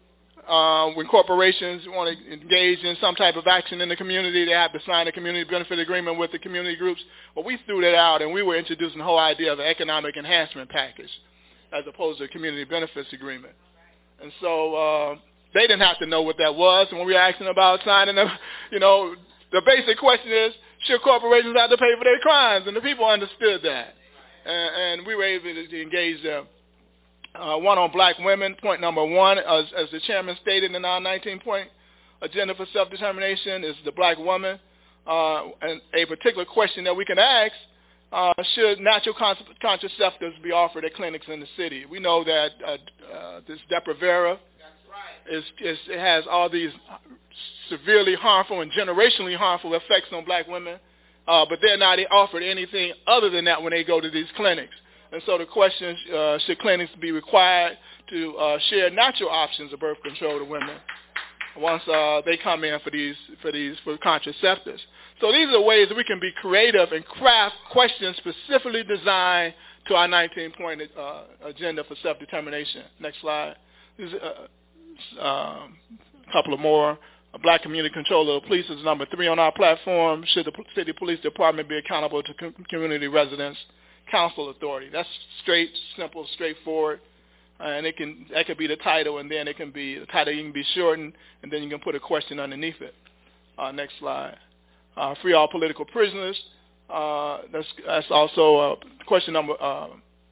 Uh, when corporations want to engage in some type of action in the community, they have to sign a community benefit agreement with the community groups. But we threw that out, and we were introducing the whole idea of an economic enhancement package as opposed to a community benefits agreement. And so uh, they didn't have to know what that was. And when we were asking about signing them, you know, the basic question is, should corporations have to pay for their crimes? And the people understood that. And, and we were able to engage them. Uh, one on black women, point number one, as, as the chairman stated in our nineteen-point agenda for self-determination, is the black woman. Uh, and a particular question that we can ask, uh, should natural contraceptives be offered at clinics in the city? We know that uh, uh, this Depo-Provera is, is, it has all these severely harmful and generationally harmful effects on black women, uh, but they're not offered anything other than that when they go to these clinics. And so the question, uh, should clinics be required to uh, share natural options of birth control to women once uh, they come in for these for these for contraceptives? So these are ways that we can be creative and craft questions specifically designed to our nineteen-point uh, agenda for self-determination. Next slide. This is, uh, um, a couple of more. A black community controller of police is number three on our platform. Should the city police department be accountable to com- community residents? Council authority. That's straight, simple, straightforward, uh, and it can that could be the title, and then it can be the title. You can be shortened, and then you can put a question underneath it. Uh, next slide. Uh, free all political prisoners. Uh, that's that's also uh, question number uh,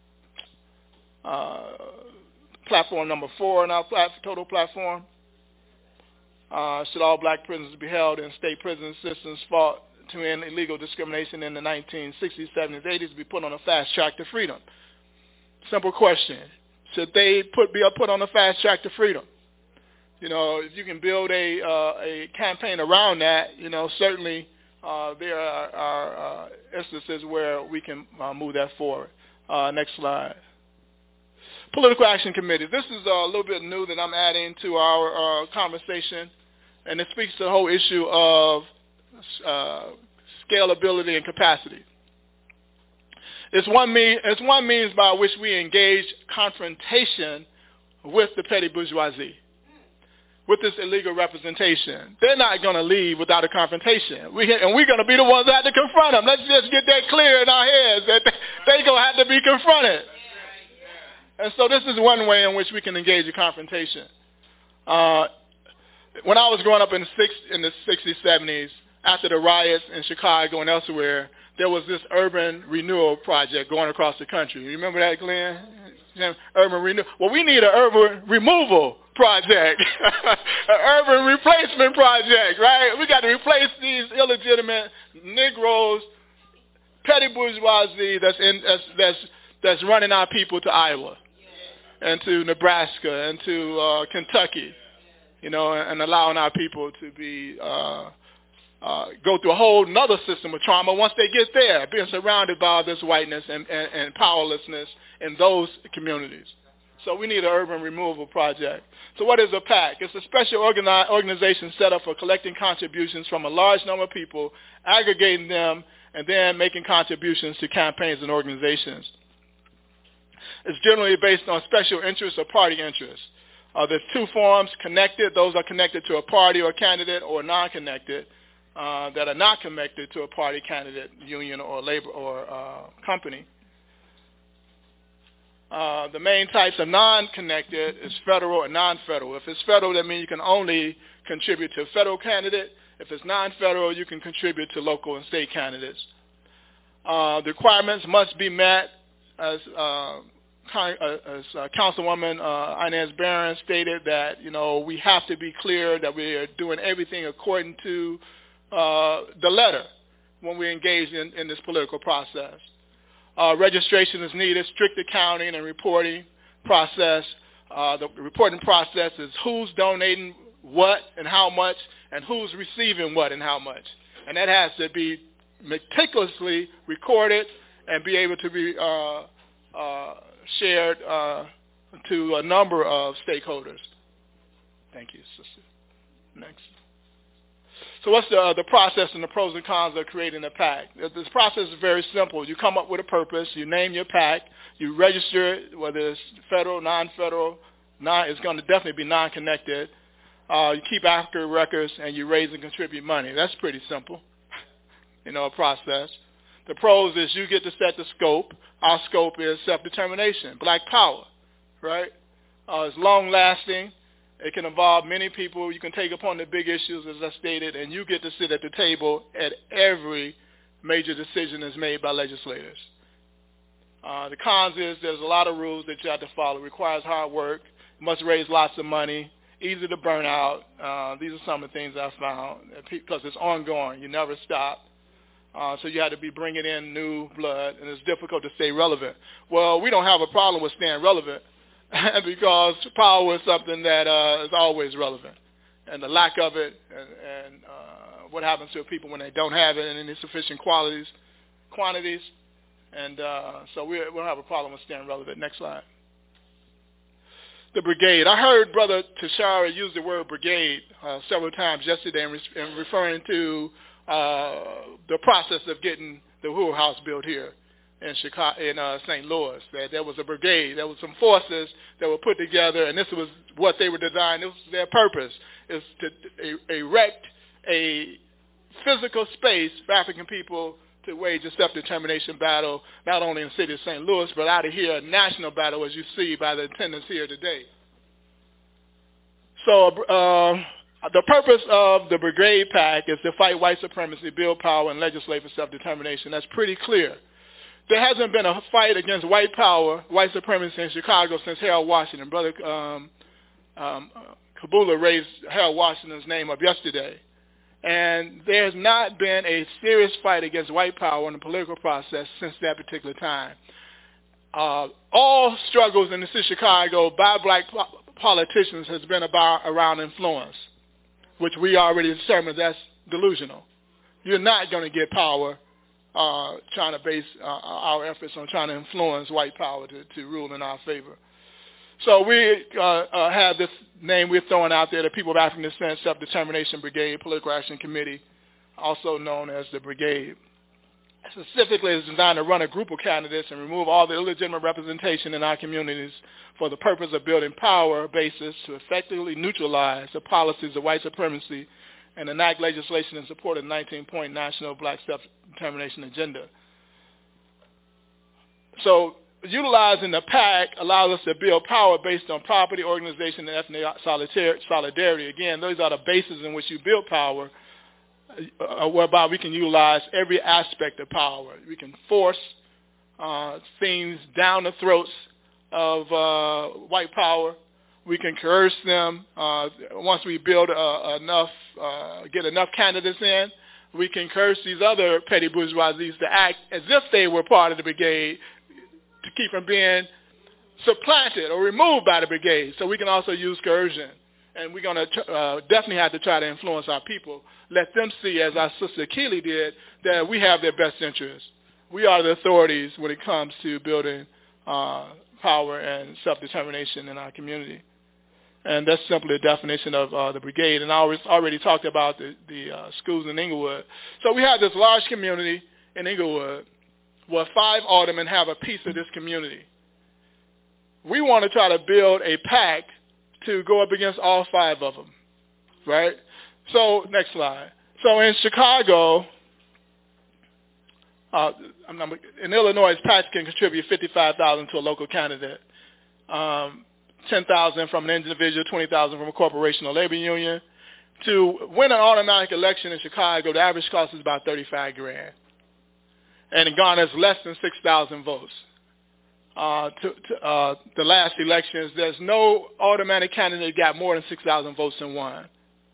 uh, platform number four in our plat- total platform. Uh, should all black prisoners be held in state prison systems fought to end illegal discrimination in the nineteen sixties, seventies, eighties be put on a fast track to freedom? Simple question. Should they put, be put on a fast track to freedom? You know, if you can build a uh, a campaign around that, you know, certainly uh, there are, are uh, instances where we can uh, move that forward. Uh, next slide. Political Action Committee. This is a little bit new that I'm adding to our uh, conversation, and it speaks to the whole issue of uh, scalability and capacity. It's one, mean, it's one means by which we engage confrontation with the petty bourgeoisie, with this illegal representation. They're not going to leave without a confrontation. We, and we're going to be the ones that have to confront them. Let's just get that clear in our heads that they're going to have to be confronted. And so this is one way in which we can engage in confrontation. Uh, when I was growing up in the, six, in the sixties, seventies, after the riots in Chicago and elsewhere, there was this urban renewal project going across the country. You remember that, Glenn? Urban renewal. Well, we need an urban removal project, an urban replacement project, right? We got to replace these illegitimate Negroes, petty bourgeoisie that's in that's that's that's running our people to Iowa and to Nebraska and to uh, Kentucky, you know, and, and allowing our people to be. Uh, Uh, go through a whole nother system of trauma once they get there, being surrounded by all this whiteness and, and, and powerlessness in those communities. So we need an urban removal project. So what is a PAC? It's a special organi- organization set up for collecting contributions from a large number of people, aggregating them, and then making contributions to campaigns and organizations. It's generally based on special interests or party interests. Uh, there's two forms, connected. Those are connected to a party or candidate, or non-connected. Uh, that are not connected to a party, candidate, union, or labor or uh, company. Uh, the main types of non-connected is federal and non-federal. If it's federal, that means you can only contribute to a federal candidate. If it's non-federal, you can contribute to local and state candidates. Uh, the requirements must be met, as, uh, as uh, Councilwoman uh, Inez Barron stated, that you know we have to be clear that we are doing everything according to Uh, the letter when we engage in, in this political process. Uh, registration is needed, strict accounting and reporting process. Uh, the reporting process is who's donating what and how much and who's receiving what and how much. And that has to be meticulously recorded and be able to be uh, uh, shared uh, to a number of stakeholders. Thank you, sister. Next. So what's the, uh, the process and the pros and cons of creating a PAC? This process is very simple. You come up with a purpose, you name your PAC, you register it, whether it's federal, non-federal, non, it's going to definitely be non-connected. Uh, you keep accurate records, and you raise and contribute money. That's pretty simple, you know, a process. The pros is you get to set the scope. Our scope is self-determination, black power, right? Uh, it's long-lasting. It can involve many people. You can take upon the big issues, as I stated, and you get to sit at the table at every major decision that's made by legislators. Uh, the cons is there's a lot of rules that you have to follow. It requires hard work. You must raise lots of money. Easy to burn out. Uh, these are some of the things I found because it's ongoing. You never stop. Uh, so you have to be bringing in new blood, and it's difficult to stay relevant. Well, we don't have a problem with staying relevant. Because power is something that uh, is always relevant, and the lack of it, and, and uh, what happens to people when they don't have it in any sufficient qualities, quantities, and uh, so we, we don't have a problem with staying relevant. Next slide. The brigade. I heard Brother Tashara use the word brigade uh, several times yesterday in, re- in referring to uh, the process of getting the Hoover House built here in Chicago, in uh, Saint Louis. That there was a brigade. There was some forces that were put together, and this was what they were designed. This was their purpose, is to a, erect a physical space for African people to wage a self-determination battle, not only in the city of Saint Louis, but out of here, a national battle, as you see by the attendance here today. So uh, the purpose of the Brigade PAC is to fight white supremacy, build power, and legislate for self-determination. That's pretty clear. There hasn't been a fight against white power, white supremacy in Chicago since Harold Washington. Brother um, um, Kabula raised Harold Washington's name up yesterday. And there's not been a serious fight against white power in the political process since that particular time. Uh, all struggles in the city of Chicago by black po- politicians has been about around influence, which we already determined that's delusional. You're not going to get power uh, trying to base uh, our efforts on trying to influence white power to, to rule in our favor. So we uh, uh, have this name we're throwing out there, the People of African Descent Self-Determination Brigade Political Action Committee, also known as the Brigade. Specifically, it's designed to run a group of candidates and remove all the illegitimate representation in our communities for the purpose of building power bases to effectively neutralize the policies of white supremacy and enact legislation in support of the nineteen-point National Black Self-Determination Agenda. So utilizing the PAC allows us to build power based on property, organization, and ethnic solidarity. Again, those are the bases in which you build power, uh, whereby we can utilize every aspect of power. We can force uh, things down the throats of uh, white power. We can coerce them. Uh, once we build uh, enough, uh, get enough candidates in, we can coerce these other petty bourgeoisies to act as if they were part of the brigade, to keep from being supplanted or removed by the brigade. So we can also use coercion. And we're going to uh, definitely have to try to influence our people. Let them see, as our sister Keely did, that we have their best interests. We are the authorities when it comes to building uh, power and self-determination in our community. And that's simply a definition of uh, the brigade. And I already talked about the, the uh, schools in Inglewood. So we have this large community in Inglewood where five aldermen have a piece of this community. We want to try to build a pact to go up against all five of them, right? So next slide. So in Chicago, uh, in Illinois, PACs can contribute fifty-five thousand dollars to a local candidate. Um, ten thousand dollars from an individual, twenty thousand dollars from a corporation or labor union. To win an automatic election in Chicago, the average cost is about thirty-five grand, and it garners less than six thousand votes. Uh, to, to uh, the last elections, there's no automatic candidate got more than six thousand votes and won.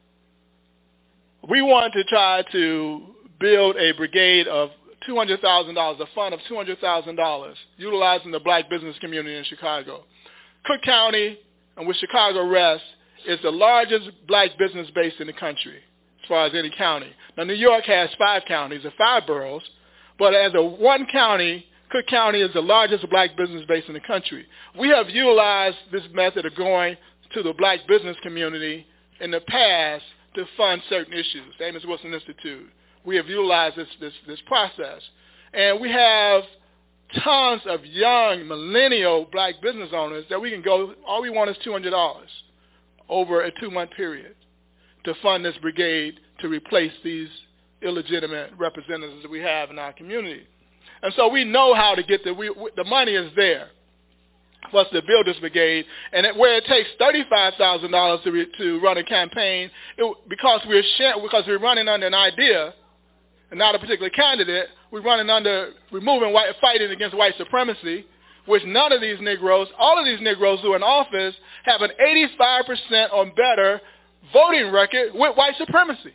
We want to try to build a brigade of two hundred thousand dollars, a fund of two hundred thousand dollars, utilizing the black business community in Chicago. Cook County, and with Chicago rests, is the largest black business base in the country, as far as any county. Now, New York has five counties, or five boroughs, but as a one county, Cook County is the largest black business base in the country. We have utilized this method of going to the black business community in the past to fund certain issues, the Amos Wilson Institute. We have utilized this, this, this process. And we have tons of young millennial black business owners that we can go, all we want is two hundred dollars over a two-month period to fund this brigade to replace these illegitimate representatives that we have in our community. And so we know how to get the, we, the money is there for us to build this brigade. And it, where it takes thirty-five thousand dollars to, re, to run a campaign, it, because, we're share, because we're running under an idea and not a particular candidate, we're running under removing white, fighting against white supremacy, which none of these Negroes, all of these Negroes who are in office have an eighty-five percent or better voting record with white supremacy.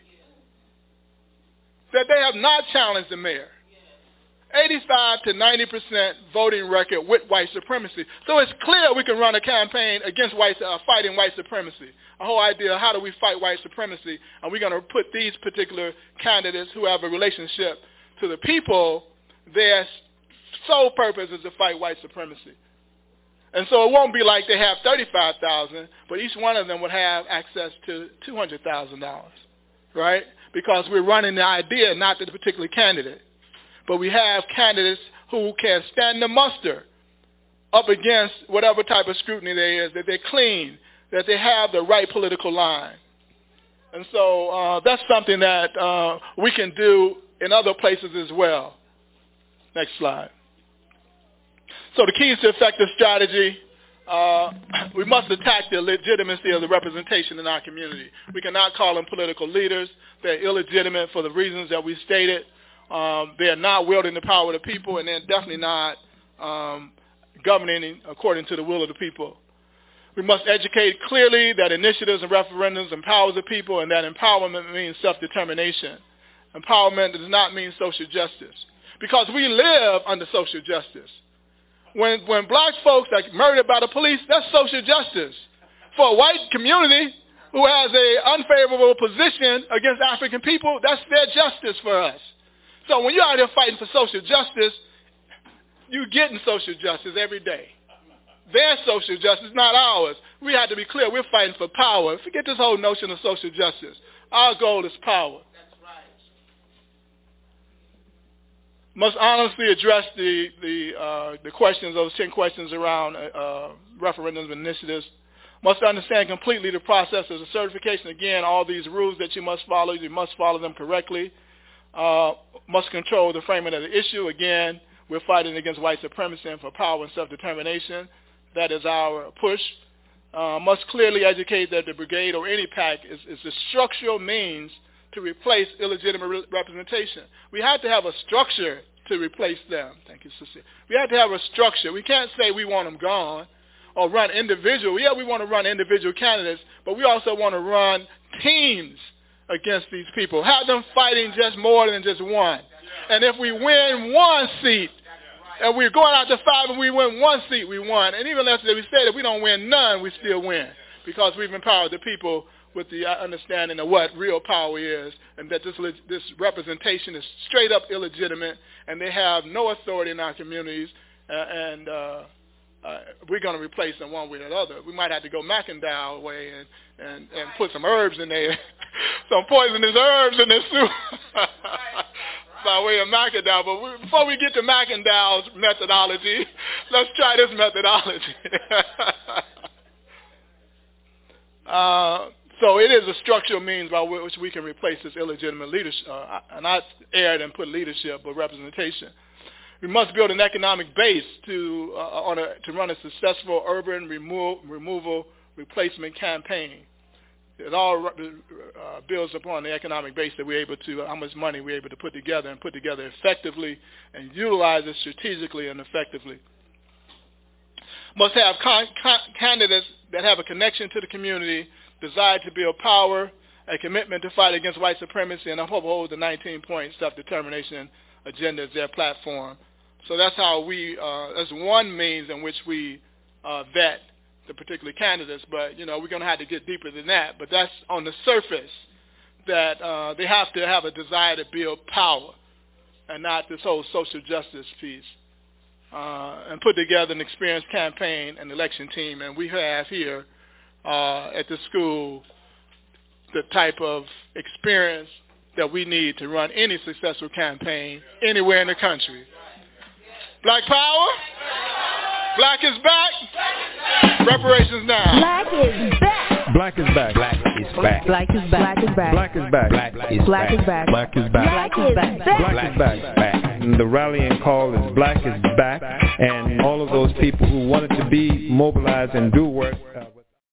That they have not challenged the mayor. eighty-five to ninety percent voting record with white supremacy. So it's clear we can run a campaign against white, uh, fighting white supremacy. A whole idea, how do we fight white supremacy? And we're going to put these particular candidates who have a relationship to the people, their sole purpose is to fight white supremacy. And so it won't be like they have thirty-five thousand dollars, but each one of them would have access to two hundred thousand dollars, right? Because we're running the idea, not the particular candidate. But we have candidates who can stand the muster up against whatever type of scrutiny there is, that they're clean, that they have the right political line. And so uh, that's something that uh, we can do in other places as well. Next slide. So the keys to effective strategy, uh, we must attack the legitimacy of the representation in our community. We cannot call them political leaders. They're illegitimate for the reasons that we stated. Um, they're not wielding the power of the people, and they're definitely not um, governing according to the will of the people. We must educate clearly that initiatives and referendums empower the people, and that empowerment means self-determination. Empowerment does not mean social justice, because we live under social justice. When, when black folks are murdered by the police, that's social justice. For a white community who has an unfavorable position against African people, that's their justice for us. So when you're out here fighting for social justice, you're getting social justice every day. Their social justice, not ours. We have to be clear, we're fighting for power. Forget this whole notion of social justice. Our goal is power. That's right. Must honestly address the the, uh, the questions, those ten questions around uh, referendums and initiatives. Must understand completely the process of the certification. Again, all these rules that you must follow, you must follow them correctly. Uh, must control the framing of the issue. Again, we're fighting against white supremacy and for power and self-determination. That is our push. Uh, must clearly educate that the brigade or any PAC is, is a structural means to replace illegitimate re- representation. We have to have a structure to replace them. Thank you, Sister. We have to have a structure. We can't say we want them gone or run individual. Yeah, we want to run individual candidates, but we also want to run teams against these people. Have them fighting just more than just one. And if we win one seat, and we're going out to five and we win one seat, we won. And even after we say that we don't win none, we still win, because we've empowered the people with the understanding of what real power is, and that this this representation is straight up illegitimate, and they have no authority in our communities, uh, and uh, uh, we're going to replace them one way or the other. We might have to go McIndow way and, and, and put some herbs in there, some poisonous herbs in this soup. By way of McIndow, but we, before we get to McIndow's methodology, let's try this methodology. uh, so it is a structural means by which we can replace this illegitimate leadership, uh, not air and put leadership, but representation. We must build an economic base to uh, on a, to run a successful urban remo- removal replacement campaign. It all uh, builds upon the economic base that we're able to, how much money we're able to put together and put together effectively and utilize it strategically and effectively. Must have con- con- candidates that have a connection to the community, desire to build power, a commitment to fight against white supremacy, and uphold the nineteen-point self-determination agenda as their platform. So that's how we, uh, that's one means in which we uh, vet the particular candidates, but, you know, we're going to have to get deeper than that. But that's on the surface, that uh, they have to have a desire to build power and not this whole social justice piece, uh, and put together an experienced campaign and election team. And we have here uh, at the school the type of experience that we need to run any successful campaign anywhere in the country. Black power, black is back. Reparations now. Black is back. Black is back. Black is back. Black is back. Black is back. Black is back. Black is Black is back. Black is back. Black is back. Black is back. And the rallying call is Black is back, and all of those people who wanted to be mobilized and do work. Uh,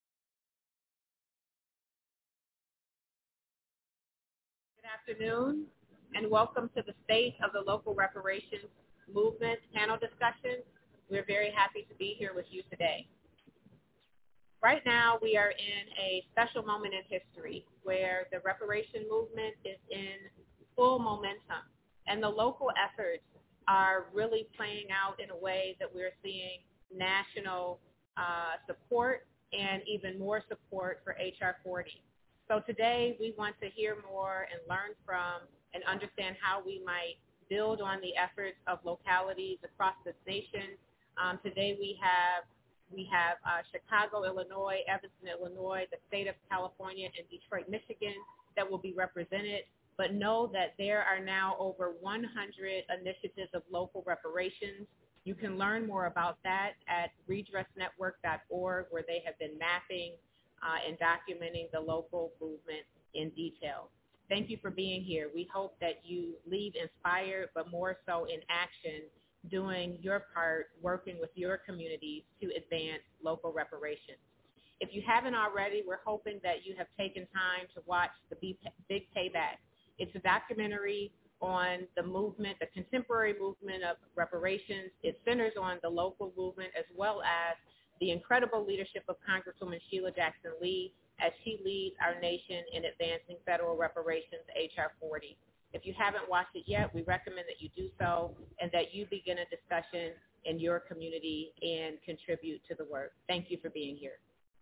Good afternoon, and welcome to the State of the Local Reparations Movement panel discussion. We're very happy to be here with you today. Right now, we are in a special moment in history where the reparation movement is in full momentum, and the local efforts are really playing out in a way that we're seeing national uh, support and even more support for H R forty. So today, we want to hear more and learn from and understand how we might build on the efforts of localities across this nation. Um, today, we have We have uh, Chicago, Illinois, Evanston, Illinois, the state of California, and Detroit, Michigan that will be represented. But know that there are now over one hundred initiatives of local reparations. You can learn more about that at redress network dot org, where they have been mapping uh, and documenting the local movement in detail. Thank you for being here. We hope that you leave inspired, but more so in action, doing your part, working with your communities to advance local reparations. If you haven't already, we're hoping that you have taken time to watch The Big Payback. It's a documentary on the movement, the contemporary movement of reparations. It centers on the local movement as well as the incredible leadership of Congresswoman Sheila Jackson Lee as she leads our nation in advancing federal reparations, H R forty. If you haven't watched it yet, we recommend that you do so and that you begin a discussion in your community and contribute to the work. Thank you for being here.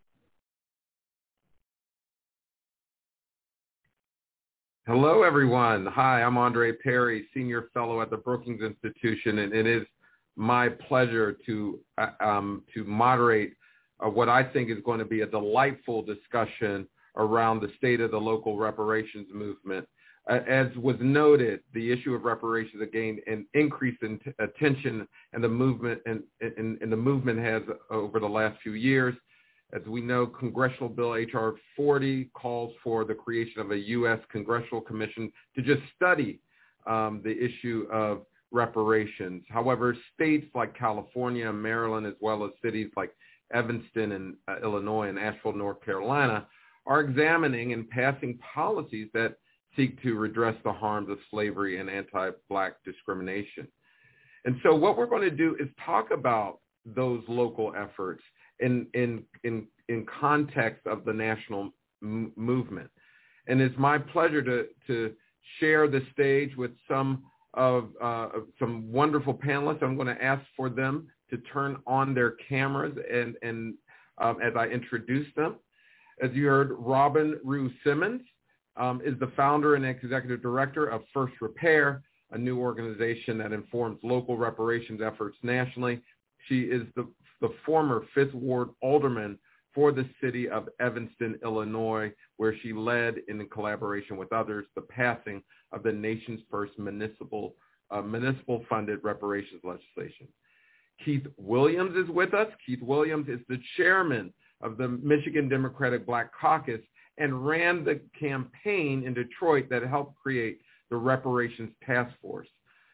Hello, everyone. Hi, I'm Andre Perry, Senior Fellow at the Brookings Institution, and it is my pleasure to uh, um, to moderate uh, what I think is going to be a delightful discussion around the state of the local reparations movement. Uh, as was noted, the issue of reparations has gained an increase in t- attention, and the movement and, and, and the movement has over the last few years. As we know, Congressional Bill H R forty calls for the creation of a U S Congressional Commission to just study um, the issue of reparations. However, states like California, Maryland, as well as cities like Evanston and uh, Illinois and Asheville, North Carolina, are examining and passing policies that seek to redress the harms of slavery and anti-Black discrimination. And so what we're going to do is talk about those local efforts in in in, in context of the national m- movement. And it's my pleasure to, to share the stage with some of uh, some wonderful panelists. I'm going to ask for them to turn on their cameras and, and um, as I introduce them. As you heard, Robin Rue Simmons um, is the founder and executive director of First Repair, a new organization that informs local reparations efforts nationally. She is the, the former Fifth Ward alderman for the city of Evanston, Illinois, where she led, in collaboration with others, the passing of the nation's first municipal uh, municipal funded reparations legislation. Keith Williams is with us. Keith Williams is the chairman of the Michigan Democratic Black Caucus and ran the campaign in Detroit that helped create the Reparations Task Force.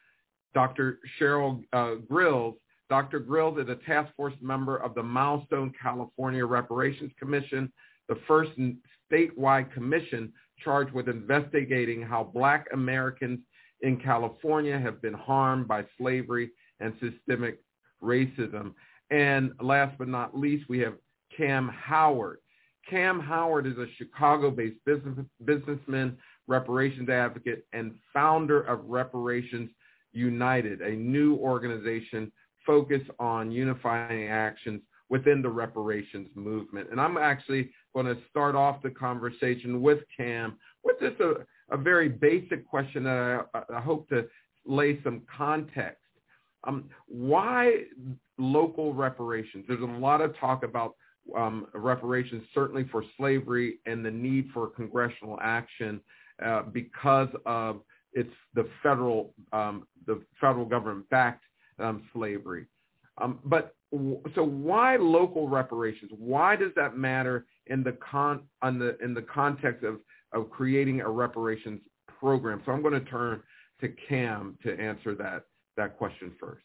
Doctor Cheryl uh, Grills, Doctor Grills is a task force member of the Milestone California Reparations Commission, the first statewide commission charged with investigating how Black Americans in California have been harmed by slavery and systemic racism. And last but not least, we have Cam Howard. Cam Howard is a Chicago-based business, businessman, reparations advocate, and founder of Reparations United, a new organization focused on unifying actions within the reparations movement. And I'm actually going to start off the conversation with Cam with just a, a very basic question that I, I hope to lay some context. Um, why local reparations? There's a lot of talk about um, reparations, certainly for slavery, and the need for congressional action uh, because of it's the federal um, the federal government backed um, slavery. Um, but w- so why local reparations? Why does that matter in the con on the in the context of of creating a reparations program? So I'm going to turn to Cam to answer that that question first.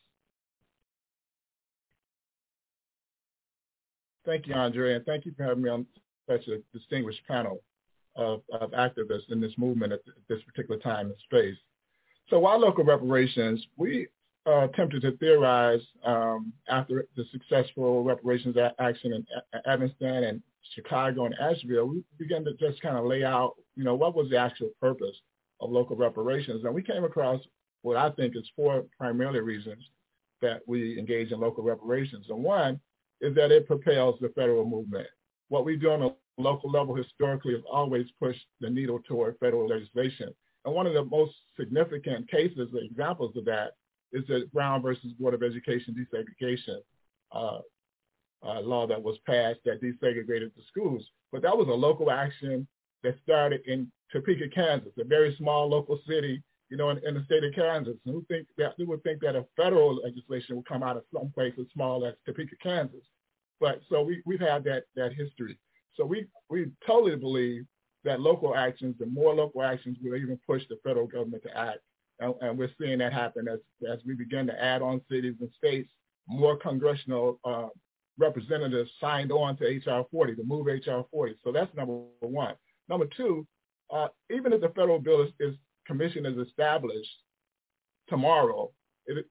Thank you, Andre, and thank you for having me on such a distinguished panel of, of activists in this movement at this particular time and space. So why local reparations? We uh, attempted to theorize um, after the successful reparations action in Evanston and Chicago and Asheville. We began to just kind of lay out, you know, what was the actual purpose of local reparations. And we came across what I think is four primarily reasons that we engage in local reparations. And one is that it propels the federal movement. What we do on a local level historically has always pushed the needle toward federal legislation. And one of the most significant cases, or examples of that, is the Brown versus Board of Education desegregation uh, uh, law that was passed that desegregated the schools. But that was a local action that started in Topeka, Kansas, a very small local city, you know, in, in the state of Kansas. And who think that who would think that a federal legislation would come out of some place as small as Topeka, Kansas? But so we we've had that that history. So we we totally believe that local actions, the more local actions, will even push the federal government to act. And, and we're seeing that happen as as we begin to add on cities and states. More congressional uh, representatives signed on to H R forty, to move H R forty. So that's number one. Number two, uh, even if the federal bill is, is commission is established tomorrow, it,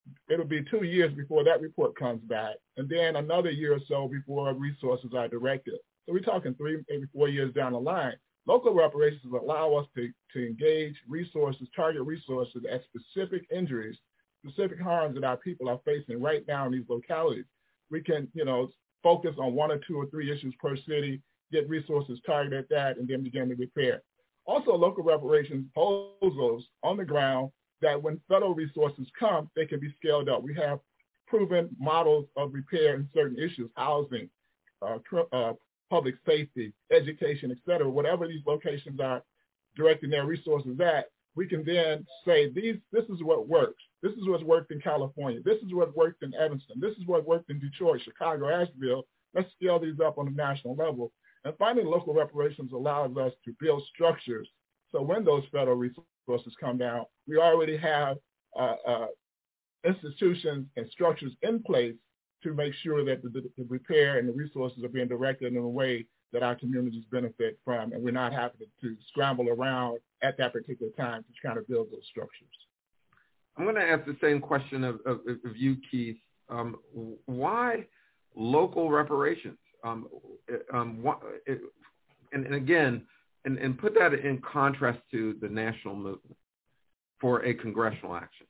it'll be two years before that report comes back, and then another year or so before resources are directed. So we're talking three, maybe four years down the line. Local reparations allow us to, to engage resources, target resources at specific injuries, specific harms that our people are facing right now in these localities. We can, you know, focus on one or two or three issues per city, get resources targeted at that, and then begin to repair. Also, local reparations proposals on the ground that when federal resources come, they can be scaled up. We have proven models of repair in certain issues, housing, uh, uh, public safety, education, et cetera. Whatever these locations are directing their resources at, we can then say, these, this is what works. This is what's worked in California. This is what worked in Evanston. This is what worked in Detroit, Chicago, Asheville. Let's scale these up on a national level. And finally, local reparations allows us to build structures. So when those federal resources come down, we already have uh, uh, institutions and structures in place to make sure that the, the repair and the resources are being directed in a way that our communities benefit from, and we're not having to, to scramble around at that particular time to kind of build those structures. I'm going to ask the same question of, of, of you, Keith. Um, why local reparations? Um, um, what, it, and, and again, and, and put that in contrast to the national movement for a congressional action.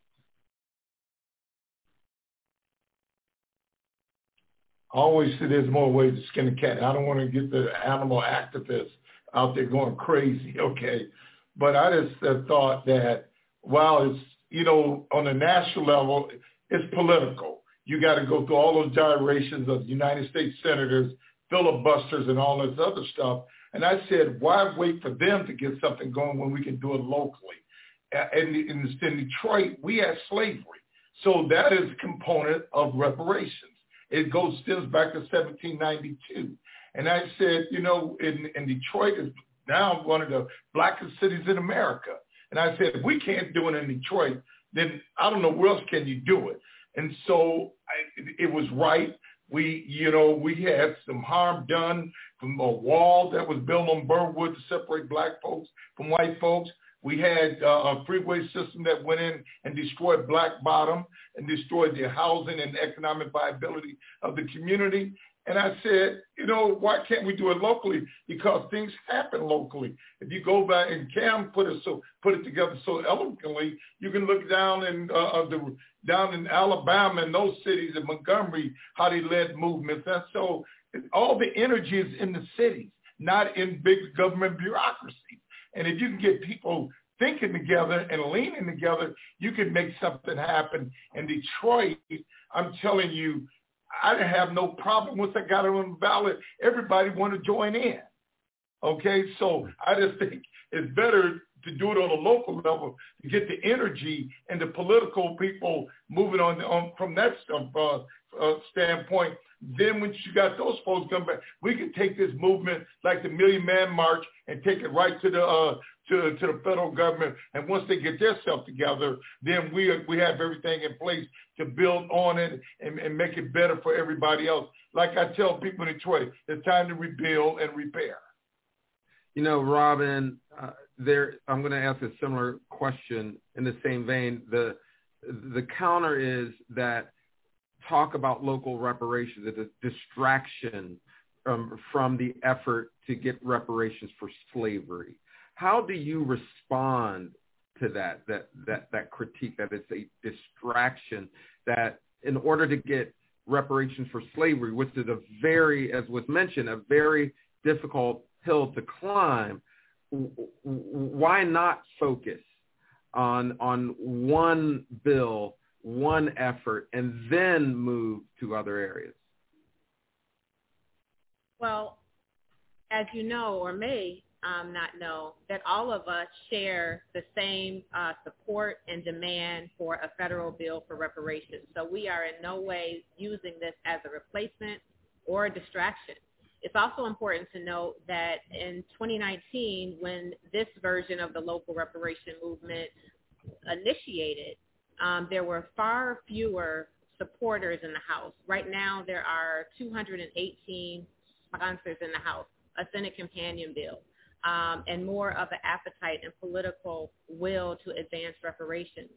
I always say there's more ways to skin a cat. I don't want to get the animal activists out there going crazy, okay? But I just uh, thought that while it's, you know, on a national level, it's political. You got to go through all those gyrations of United States senators, filibusters, and all this other stuff. And I said, why wait for them to get something going when we can do it locally? And in, in Detroit, we had slavery. So that is a component of reparations. It goes stems back to seventeen ninety-two. And I said, you know, in, in Detroit is now one of the blackest cities in America. And I said, if we can't do it in Detroit, then I don't know where else can you do it. And so I, it was right. We, you know, we had some harm done from a wall that was built on Burwood to separate black folks from white folks. We had uh, a freeway system that went in and destroyed Black Bottom and destroyed the housing and economic viability of the community. And I said, you know, why can't we do it locally? Because things happen locally. If you go back, and Cam put it so put it together so eloquently, you can look down in uh, the down in Alabama and those cities in Montgomery, how they led movements. And so all the energy is in the cities, not in big government bureaucracy. And if you can get people thinking together and leaning together, you can make something happen. In Detroit, I'm telling you, I didn't have no problem once I got it on the ballot. Everybody wanted to join in. Okay, so I just think it's better to do it on a local level to get the energy and the political people moving on, on from that uh, uh, standpoint. Then once you got those folks come back, we can take this movement like the Million Man March and take it right to the uh, to to the federal government. And once they get their stuff together, then we we have everything in place to build on it and, and make it better for everybody else. Like I tell people in Detroit, it's time to rebuild and repair. You know, Robin, uh, there. I'm going to ask a similar question in the same vein. The the counter is that talk about local reparations as a distraction um, from the effort to get reparations for slavery. How do you respond to that, that, that, that critique that it's a distraction, that in order to get reparations for slavery, which is a very, as was mentioned, a very difficult hill to climb, why not focus on, on one bill, one effort, and then move to other areas? Well, as you know or may um, not know, that all of us share the same uh, support and demand for a federal bill for reparations. So we are in no way using this as a replacement or a distraction. It's also important to note that in twenty nineteen, when this version of the local reparation movement initiated, Um, there were far fewer supporters in the House. Right now, there are two hundred eighteen sponsors in the House, a Senate companion bill, um, and more of an appetite and political will to advance reparations.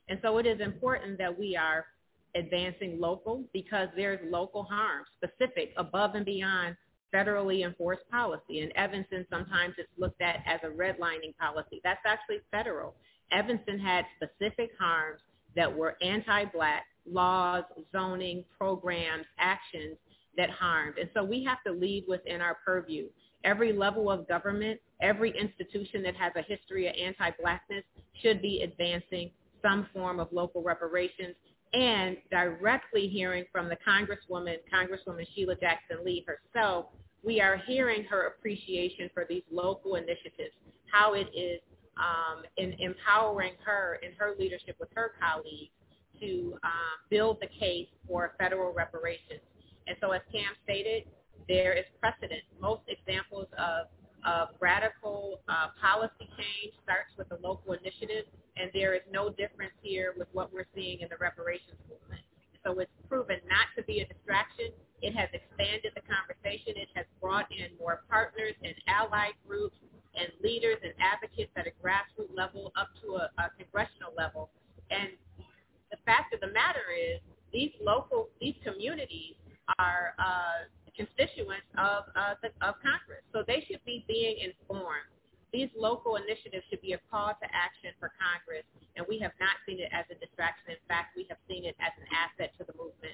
And so it is important that we are advancing local because there's local harm specific above and beyond federally enforced policy. In Evanston, sometimes it's looked at as a redlining policy. That's actually federal. Evanston had specific harms that were anti-Black laws, zoning, programs, actions that harmed. And so we have to lead within our purview. Every level of government, every institution that has a history of anti-Blackness should be advancing some form of local reparations and directly hearing from the Congresswoman, Congresswoman Sheila Jackson Lee herself, we are hearing her appreciation for these local initiatives, how it is um, in empowering her in her leadership with her colleagues to uh, build the case for federal reparations. And so as Cam stated, there is precedent. Most examples of, of radical uh, policy change starts with a local initiative, and there is no difference here with what we're seeing in the reparations movement. So it's proven not to be a distraction. It has expanded the conversation. It has brought in more partners and allied groups and leaders and advocates at a grassroots level up to a, a congressional level. And the fact of the matter is these local, these communities are uh, constituents of, uh, the, of Congress. So they should be being informed. These local initiatives should be a call to action for Congress, and we have not seen it as a distraction. In fact, we have seen it as an asset to the movement.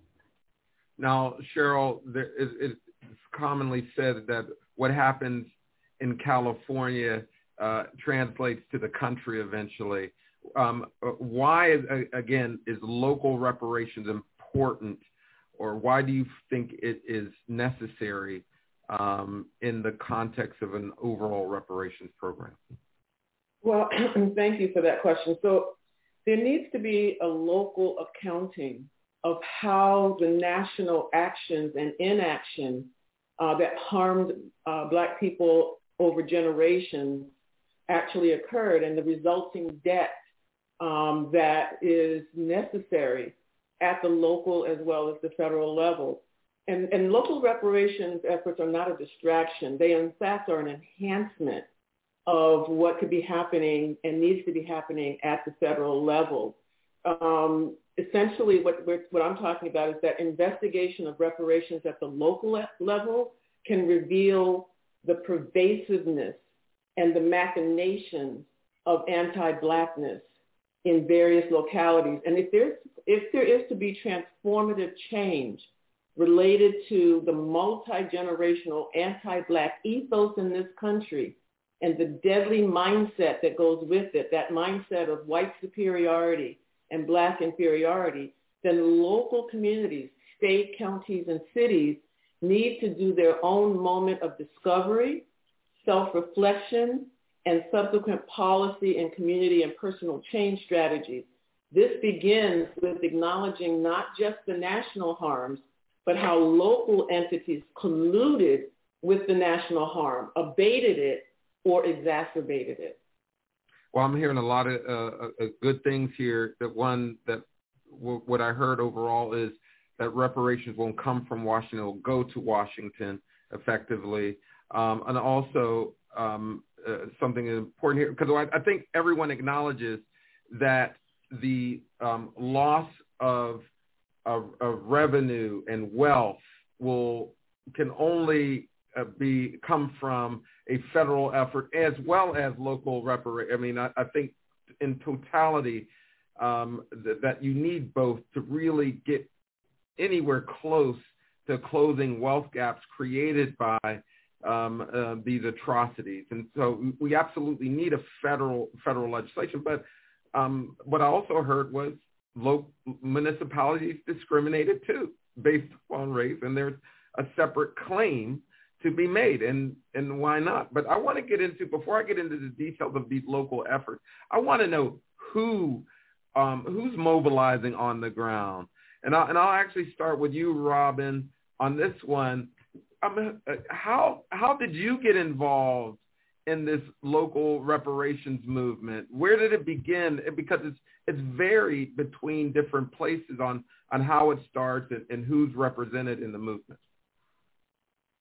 Now, Cheryl, there is, it's commonly said that what happens in California uh, translates to the country eventually. Um, why, is, again, is local reparations important, or why do you think it is necessary um, in the context of an overall reparations program? Well, thank you for that question. So there needs to be a local accounting of how the national actions and inaction uh, that harmed uh, Black people over generations actually occurred, and the resulting debt um, that is necessary at the local as well as the federal level. And, and local reparations efforts are not a distraction. They, in fact, are an enhancement of what could be happening and needs to be happening at the federal level. Um, essentially, what, what I'm talking about is that investigation of reparations at the local level can reveal the pervasiveness and the machinations of anti-Blackness in various localities. And if there's, if there is to be transformative change related to the multi-generational anti-Black ethos in this country and the deadly mindset that goes with it, that mindset of white superiority and Black inferiority, then local communities, state, counties, and cities need to do their own moment of discovery, self-reflection, and subsequent policy and community and personal change strategies. This begins with acknowledging not just the national harms, but how local entities colluded with the national harm, abated it, or exacerbated it. Well, I'm hearing a lot of uh, uh, good things here. That one, that w- what I heard overall is that reparations won't come from Washington, it'll go to Washington effectively. Um, and also um, uh, something important here, because I, I think everyone acknowledges that the um, loss of, of, of revenue and wealth will can only uh, be come from a federal effort as well as local reparation. I mean, I, I think in totality um, th- that you need both to really get anywhere close to closing wealth gaps created by um, uh, these atrocities. And so we absolutely need a federal federal legislation. But um, what I also heard was local municipalities discriminated too based on race, and there's a separate claim to be made, and, and why not? But I want to get into, before I get into the details of these local efforts, I want to know who um, who's mobilizing on the ground. And I'll, and I'll actually start with you, Robin, on this one. I mean, how how did you get involved in this local reparations movement? Where did it begin? Because it's it's varied between different places on, on how it starts and, and who's represented in the movement.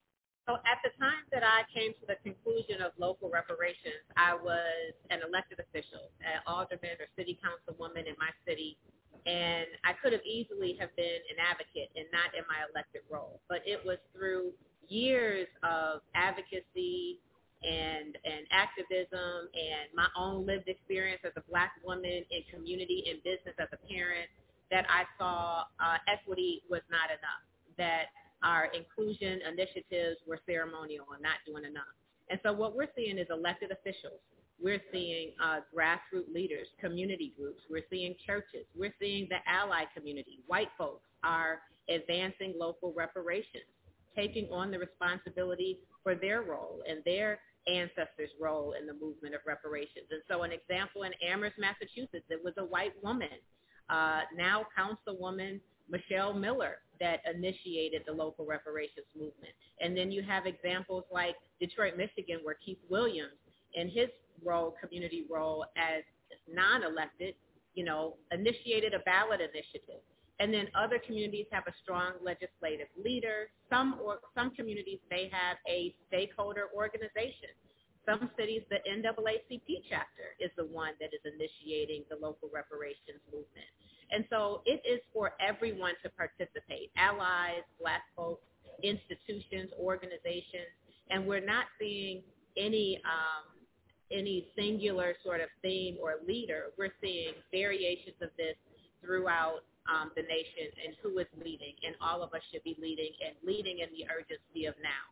So at the time that I came to the conclusion of local reparations, I was an elected official, an alderman or city councilwoman in my city, and I could have easily have been an advocate and not in my elected role. But it was through years of advocacy and, and activism and my own lived experience as a Black woman in community and business as a parent that I saw uh, equity was not enough, that our inclusion initiatives were ceremonial and not doing enough. And so what we're seeing is elected officials. We're seeing uh, grassroots leaders, community groups. We're seeing churches. We're seeing the ally community. White folks are advancing local reparations, taking on the responsibility for their role and their ancestors' role in the movement of reparations. And so an example in Amherst, Massachusetts, it was a white woman, uh, now Councilwoman Michelle Miller, that initiated the local reparations movement. And then you have examples like Detroit, Michigan, where Keith Williams, in his role, community role as non-elected, you know, initiated a ballot initiative. And then other communities have a strong legislative leader. Some or some communities may have a stakeholder organization. Some cities, the N double A C P chapter is the one that is initiating the local reparations movement. And so it is for everyone to participate, allies, Black folks, institutions, organizations, and we're not seeing any um, any singular sort of theme or leader. We're seeing variations of this throughout um, the nation and who is leading, and all of us should be leading and leading in the urgency of now.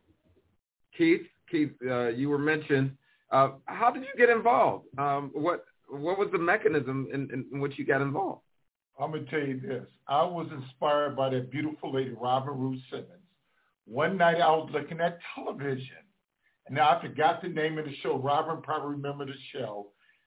Keith, Keith, uh, you were mentioned. Uh, how did you get involved? Um, what what was the mechanism in, in which you got involved? I'm going to tell you this. I was inspired by that beautiful lady, Robin Ruth Simmons. One night I was looking at television, and now I forgot the name of the show. Robin probably remember the show.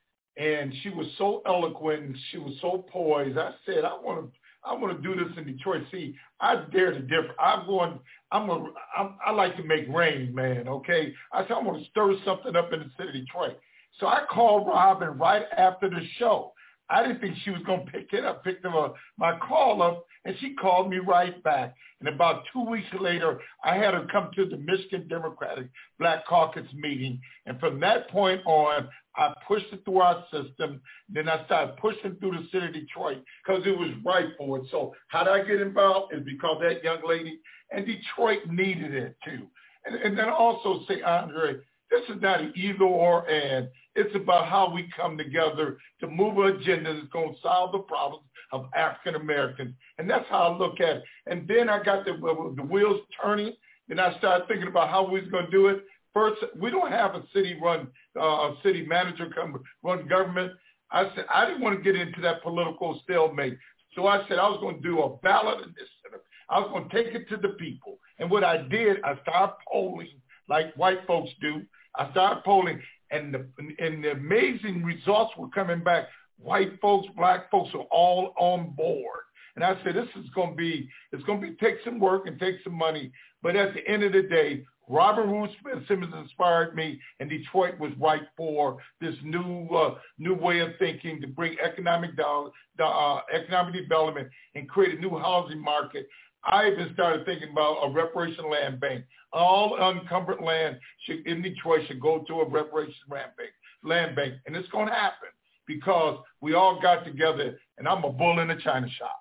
And she was so eloquent, and she was so poised. I said, I want to I want to do this in Detroit. See, I dare to differ. I'm going, I'm a, I'm, I like to make rain, man, okay? I said, I want to stir something up in the city of Detroit. So I called Robin right after the show. I didn't think she was going to pick it up, picked up my call up, and she called me right back. And about two weeks later, I had her come to the Michigan Democratic Black Caucus meeting. And from that point on, I pushed it through our system. Then I started pushing through the city of Detroit because it was right for it. So how did I get involved? Is because that young lady, and Detroit needed it too. And, and then also say, Andre, this is not an either or and. It's about how we come together to move an agenda that's going to solve the problems of African Americans. And that's how I look at it. And then I got the, uh, the wheels turning. Then I started thinking about how we was going to do it. First, we don't have a city run, uh, a city manager come run government. I said, I didn't want to get into that political stalemate. So I said I was going to do a ballot initiative. I was going to take it to the people. And what I did, I started polling like white folks do. I started polling. And the, and the amazing results were coming back. White folks, Black folks are all on board. And I said, this is going to be, it's going to be take some work and take some money. But at the end of the day, Robin Ruth Simmons inspired me, and Detroit was right for this new uh, new way of thinking to bring economic do- uh, economic development and create a new housing market. I even started thinking about a reparation land bank. All unencumbered land should, in Detroit should go to a reparation land bank, land bank. And it's going to happen because we all got together, and I'm a bull in a china shop.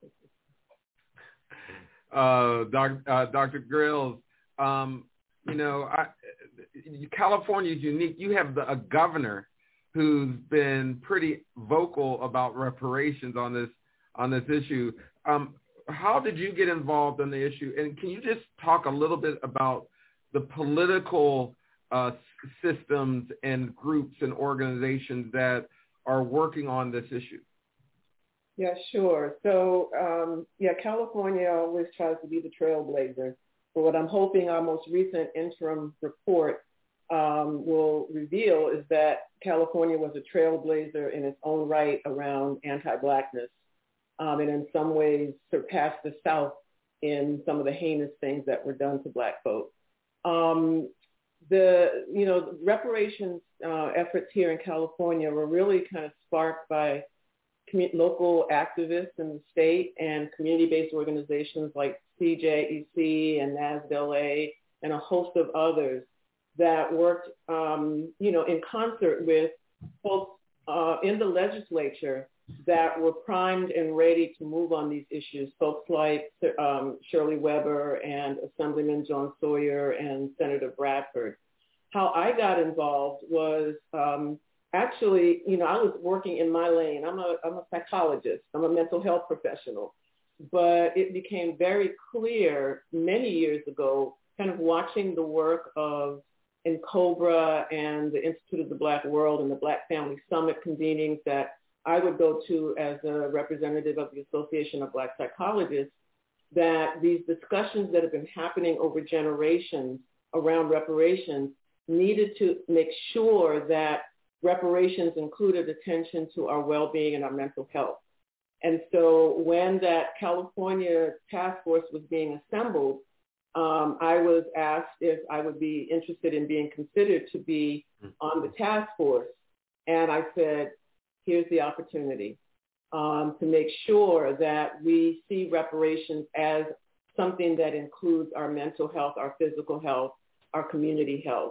Uh, doc, uh, Doctor Grills, um, you know, I, California is unique. You have the, a governor who's been pretty vocal about reparations on this on this issue. Um, How did you get involved in the issue? And can you just talk a little bit about the political uh, systems and groups and organizations that are working on this issue? Yeah, sure. So, um, yeah, California always tries to be the trailblazer. But what I'm hoping our most recent interim report um, will reveal is that California was a trailblazer in its own right around anti-Blackness. Um, and in some ways surpassed the South in some of the heinous things that were done to Black folks. Um, the, you know, reparations uh, efforts here in California were really kind of sparked by commu- local activists in the state and community-based organizations like C J E C and N A S D L A and a host of others that worked, um, you know, in concert with folks uh, in the legislature that were primed and ready to move on these issues, folks like um, Shirley Weber and Assemblyman John Sawyer and Senator Bradford. How I got involved was um, actually, you know, I was working in my lane. I'm a, I'm a psychologist. I'm a mental health professional. But it became very clear many years ago, kind of watching the work of NCOBRA and the Institute of the Black World and the Black Family Summit convenings that I would go to as a representative of the Association of Black Psychologists, that these discussions that have been happening over generations around reparations needed to make sure that reparations included attention to our well-being and our mental health. And so when that California task force was being assembled, um, I was asked if I would be interested in being considered to be on the task force. And I said, here's the opportunity um, to make sure that we see reparations as something that includes our mental health, our physical health, our community health.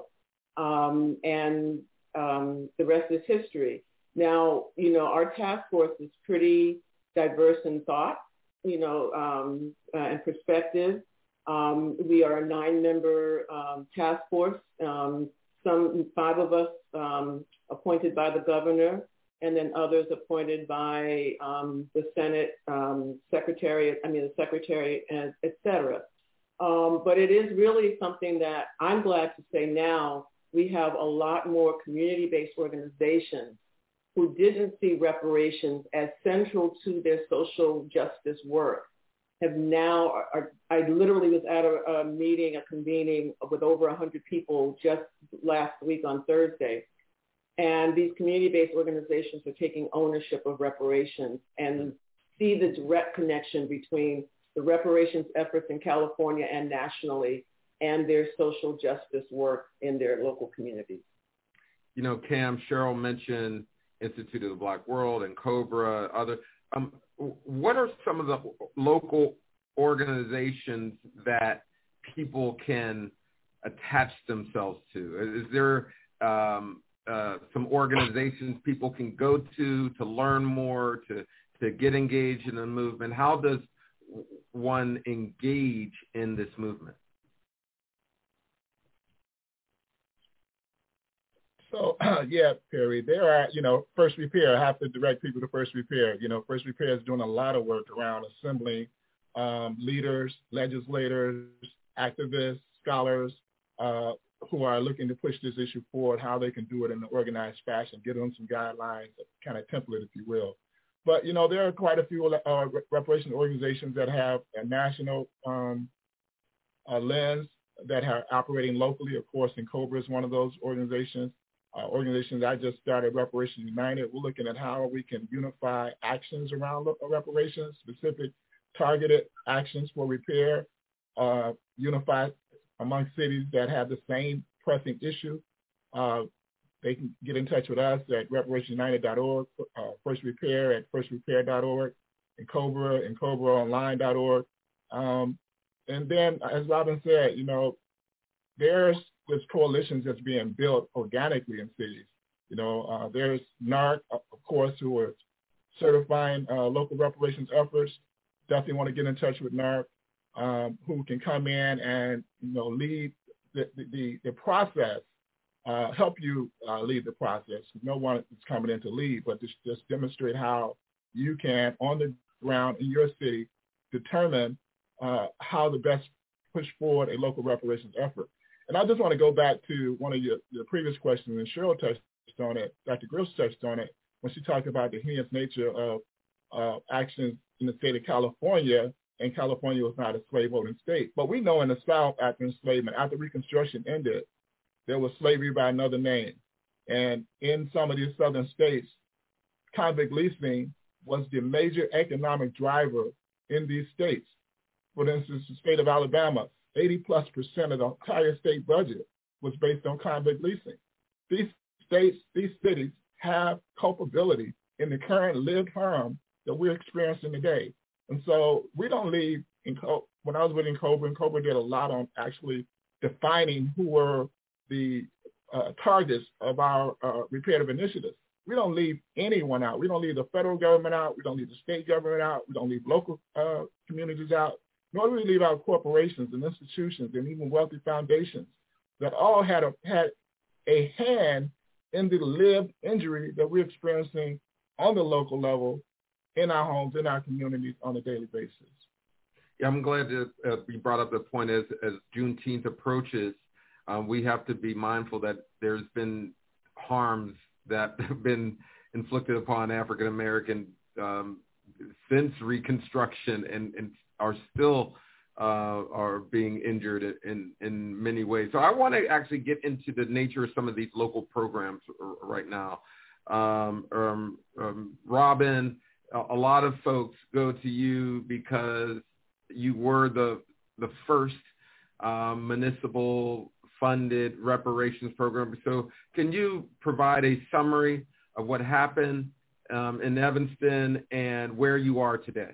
Um, and um, the rest is history. Now, you know, our task force is pretty diverse in thought, you know, um, uh, and perspective. Um, we are a nine-member um, task force, um, some five of us um, appointed by the governor, and then others appointed by um, the Senate um, secretary, I mean, the secretary, and et cetera. Um, but it is really something that I'm glad to say now we have a lot more community-based organizations who didn't see reparations as central to their social justice work have now, are, are, I literally was at a, a meeting, a convening with over one hundred people just last week on Thursday. And these community-based organizations are taking ownership of reparations and see the direct connection between the reparations efforts in California and nationally and their social justice work in their local communities. You know, Cam, Cheryl mentioned Institute of the Black World and COBRA, other. Um, what are some of the local organizations that people can attach themselves to? Is there um, uh, some organizations people can go to to learn more, to to get engaged in the movement? How does one engage in this movement? So, uh, yeah, Perry, there are, you know, First Repair, I have to direct people to First Repair. You know, First Repair is doing a lot of work around assembling um, leaders, legislators, activists, scholars uh, who are looking to push this issue forward, how they can do it in an organized fashion, give them some guidelines, kind of template, if you will. But, you know, there are quite a few uh, reparation organizations that have a national um, uh, lens that are operating locally. Of course, NCOBRA is one of those organizations. Uh, organizations I just started, Reparations United. We're looking at how we can unify actions around reparations, specific targeted actions for repair, uh, unified among cities that have the same pressing issue. Uh, they can get in touch with us at reparations united dot org, uh, First Repair at first repair dot org, and COBRA and cobra online dot org. Um, and then, as Robin said, you know, there's there's coalitions that's being built organically in cities. You know, uh, there's NARC, of course, who are certifying uh, local reparations efforts. Definitely want to get in touch with NARC, um, who can come in and, you know, lead the, the, the process, uh, help you uh, lead the process. No one is coming in to lead, but just, just demonstrate how you can, on the ground in your city, determine uh, how to best push forward a local reparations effort. And I just want to go back to one of your, your previous questions, and Cheryl touched on it, Doctor Grills touched on it, when she talked about the heinous nature of uh, actions in the state of California, and California was not a slave-holding state. But we know in the South, after enslavement, after Reconstruction ended, there was slavery by another name. And in some of these southern states, convict leasing was the major economic driver in these states. For instance, the state of Alabama, eighty plus percent of the entire state budget was based on convict leasing. These states, these cities have culpability in the current lived harm that we're experiencing today. And so we don't leave, in, when I was with NCOBRA, NCOBRA did a lot on actually defining who were the uh, targets of our uh, reparative initiatives. We don't leave anyone out. We don't leave the federal government out. We don't leave the state government out. We don't leave local uh, communities out. Nor do we leave out corporations and institutions and even wealthy foundations that all had a, had a hand in the lived injury that we're experiencing on the local level in our homes, in our communities on a daily basis. Yeah, I'm glad that uh, you brought up the point as, as Juneteenth approaches, um, we have to be mindful that there's been harms that have been inflicted upon African American um, since Reconstruction and, and are still uh, are being injured in, in many ways. So I want to actually get into the nature of some of these local programs right now. Um, um, um, Robin, a lot of folks go to you because you were the the first um, municipal funded reparations program. So can you provide a summary of what happened um, in Evanston and where you are today?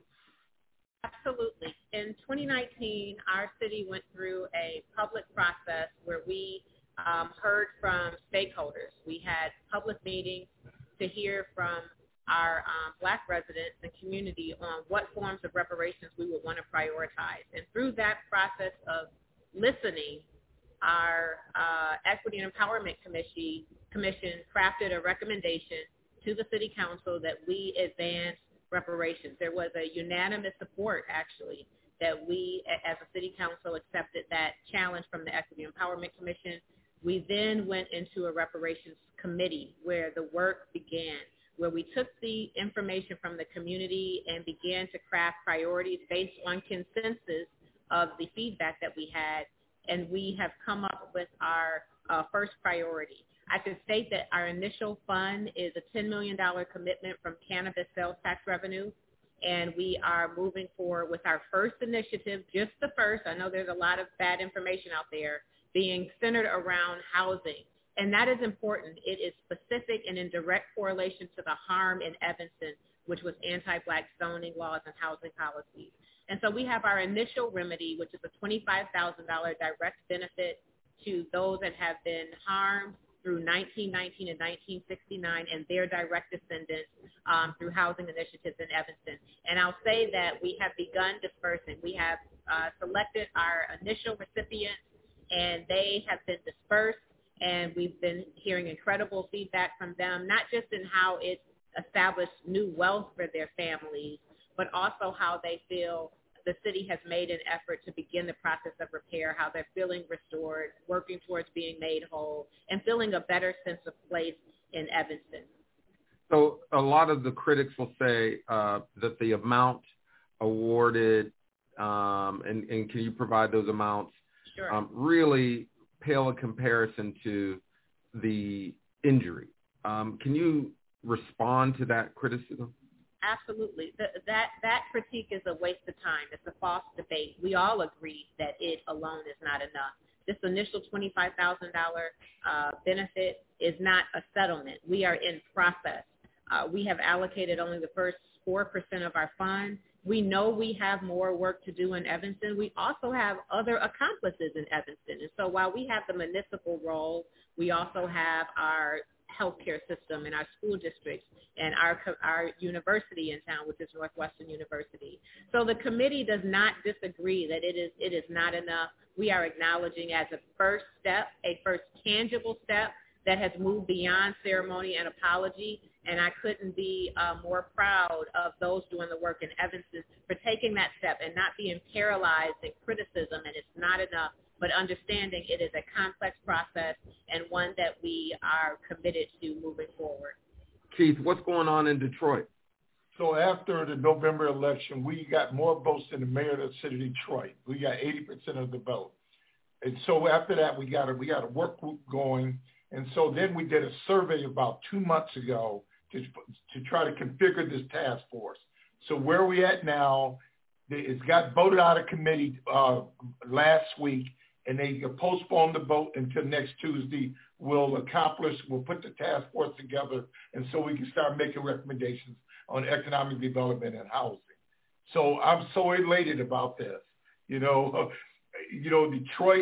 Absolutely. In twenty nineteen, our city went through a public process where we um, heard from stakeholders. We had public meetings to hear from our um, Black residents and community on what forms of reparations we would want to prioritize. And through that process of listening, our uh, Equity and Empowerment Commission, Commission crafted a recommendation to the City Council that we advance reparations. There was a unanimous support, actually, that we as a City Council accepted that challenge from the Equity and Empowerment Commission. We then went into a reparations committee where the work began, where we took the information from the community and began to craft priorities based on consensus of the feedback that we had, and we have come up with our uh, first priority. I could state that our initial fund is a ten million dollars commitment from cannabis sales tax revenue, and we are moving forward with our first initiative, just the first. I know there's a lot of bad information out there, being centered around housing. And that is important. It is specific and in direct correlation to the harm in Evanston, which was anti-Black zoning laws and housing policies. And so we have our initial remedy, which is a twenty-five thousand dollars direct benefit to those that have been harmed through nineteen nineteen and nineteen sixty-nine and their direct descendants um, through housing initiatives in Evanston. And I'll say that we have begun dispersing. We have uh, selected our initial recipients, and they have been dispersed. And we've been hearing incredible feedback from them, not just in how it's established new wealth for their families, but also how they feel the city has made an effort to begin the process of repair, how they're feeling restored, working towards being made whole, and feeling a better sense of place in Evanston. So a lot of the critics will say uh, that the amount awarded, um, and, and can you provide those amounts, sure. um, really pale in comparison to the injury. Um, can you respond to that criticism? Absolutely. The, that that critique is a waste of time. It's a false debate. We all agree that it alone is not enough. This initial twenty-five thousand dollars uh, benefit is not a settlement. We are in process. Uh, we have allocated only the first four percent of our fund. We know we have more work to do in Evanston. We also have other accomplices in Evanston. And so while we have the municipal role, we also have our healthcare system and our school districts and our our university in town, which is Northwestern University. So the committee does not disagree that it is it is not enough. We are acknowledging as a first step, a first tangible step that has moved beyond ceremony and apology. And I couldn't be uh, more proud of those doing the work in Evanston for taking that step and not being paralyzed in criticism and it's not enough, but understanding it is a complex process and one that we are committed to moving forward. Keith, what's going on in Detroit? So after the November election, we got more votes than the mayor of the city of Detroit. We got eighty percent of the vote. And so after that, we got a, we got a work group going. And so then we did a survey about two months ago to, to try to configure this task force. So where are we at now? It got voted out of committee uh, last week, and they postponed the vote until next Tuesday. We'll accomplish, we'll put the task force together, and so we can start making recommendations on economic development and housing. So I'm so elated about this. You know, you know, Detroit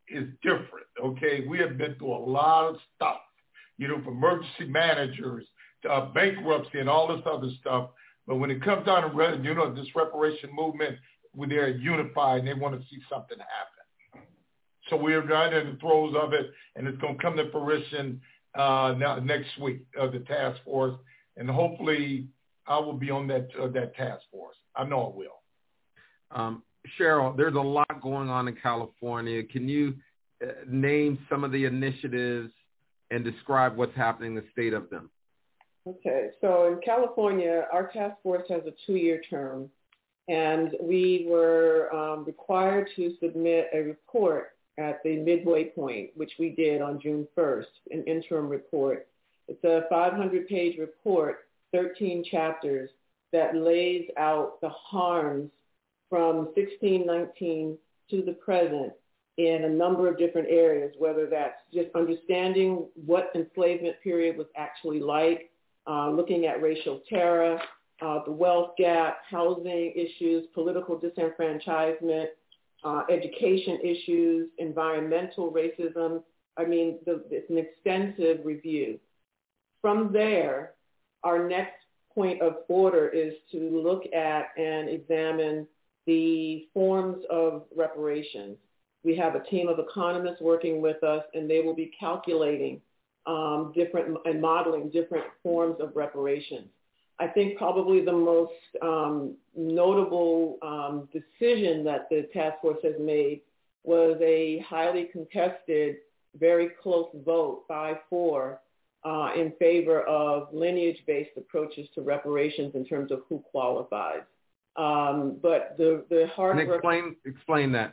is different, okay? We have been through a lot of stuff, you know, from emergency managers to uh, bankruptcy and all this other stuff. But when it comes down to, you know, this reparation movement, where they're unified and they want to see something happen. So we're right in the throes of it, and it's going to come to fruition uh, now, next week, uh, the task force. And hopefully I will be on that uh, that task force. I know I will. Um, Cheryl, there's a lot going on in California. Can you uh, name some of the initiatives and describe what's happening in the state of them? Okay, so in California, our task force has a two-year term, and we were um, required to submit a report at the midway point, which we did on June first, an interim report. It's a five hundred page report, thirteen chapters, that lays out the harms from sixteen nineteen to the present in a number of different areas, whether that's just understanding what enslavement period was actually like, uh, looking at racial terror, uh, the wealth gap, housing issues, political disenfranchisement, uh, education issues, environmental racism. I mean, the, it's an extensive review. From there, our next point of order is to look at and examine the forms of reparations. We have a team of economists working with us, and they will be calculating um, different and modeling different forms of reparations. I think probably the most um, notable um, decision that the task force has made was a highly contested, very close vote, five four, uh, in favor of lineage-based approaches to reparations in terms of who qualifies. Um, but the, the hard and explain work, explain that.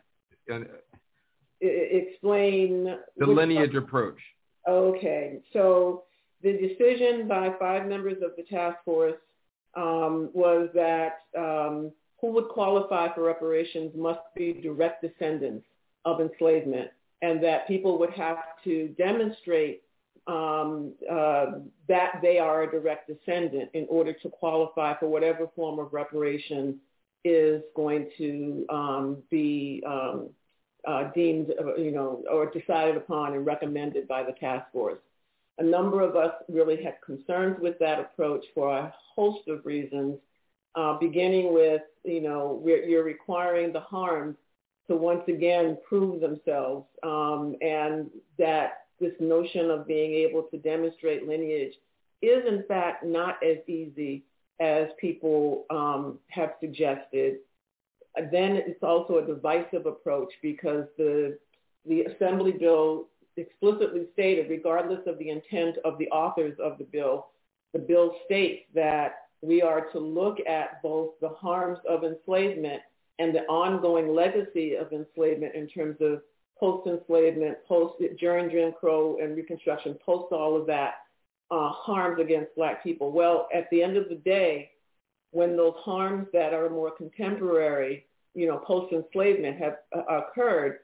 Explain the lineage part. approach. Okay, so the decision by five members of the task force um, was that um, who would qualify for reparations must be direct descendants of enslavement, and that people would have to demonstrate um, uh, that they are a direct descendant in order to qualify for whatever form of reparation is going to um, be um, uh, deemed, you know, or decided upon and recommended by the task force. A number of us really had concerns with that approach for a host of reasons, uh, beginning with, you know, we're, you're requiring the harms to once again prove themselves, um, and that this notion of being able to demonstrate lineage is in fact not as easy as people um, have suggested. Then it's also a divisive approach because the the Assembly bill explicitly stated, regardless of the intent of the authors of the bill, the bill states that we are to look at both the harms of enslavement and the ongoing legacy of enslavement in terms of post-enslavement, post during Jim Crow and Reconstruction, post all of that, uh, harms against Black people. Well, at the end of the day, when those harms that are more contemporary, you know, post-enslavement have uh, occurred,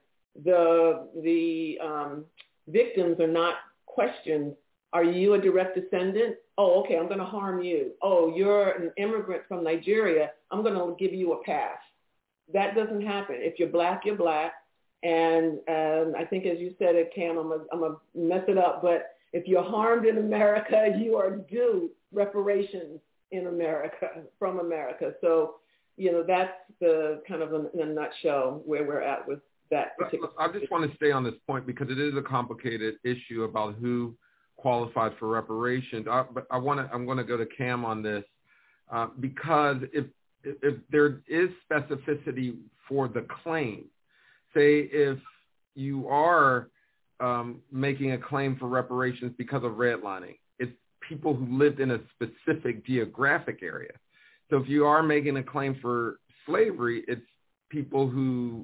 the the um, victims are not questioned. Are you a direct descendant? Oh, okay, I'm going to harm you. Oh, you're an immigrant from Nigeria. I'm going to give you a pass. That doesn't happen. If you're Black, you're Black. And um, I think, as you said it, Cam, I'm going to mess it up, but if you're harmed in America, you are due reparations in America, from America. So, you know, that's the kind of a, in a nutshell where we're at with that particular. I just want to stay on this point because it is a complicated issue about who qualifies for reparations. I, but I want to, I'm going to go to Cam on this uh, because if if there is specificity for the claim, say if you are um, making a claim for reparations because of redlining, it's people who lived in a specific geographic area. So if you are making a claim for slavery, it's people who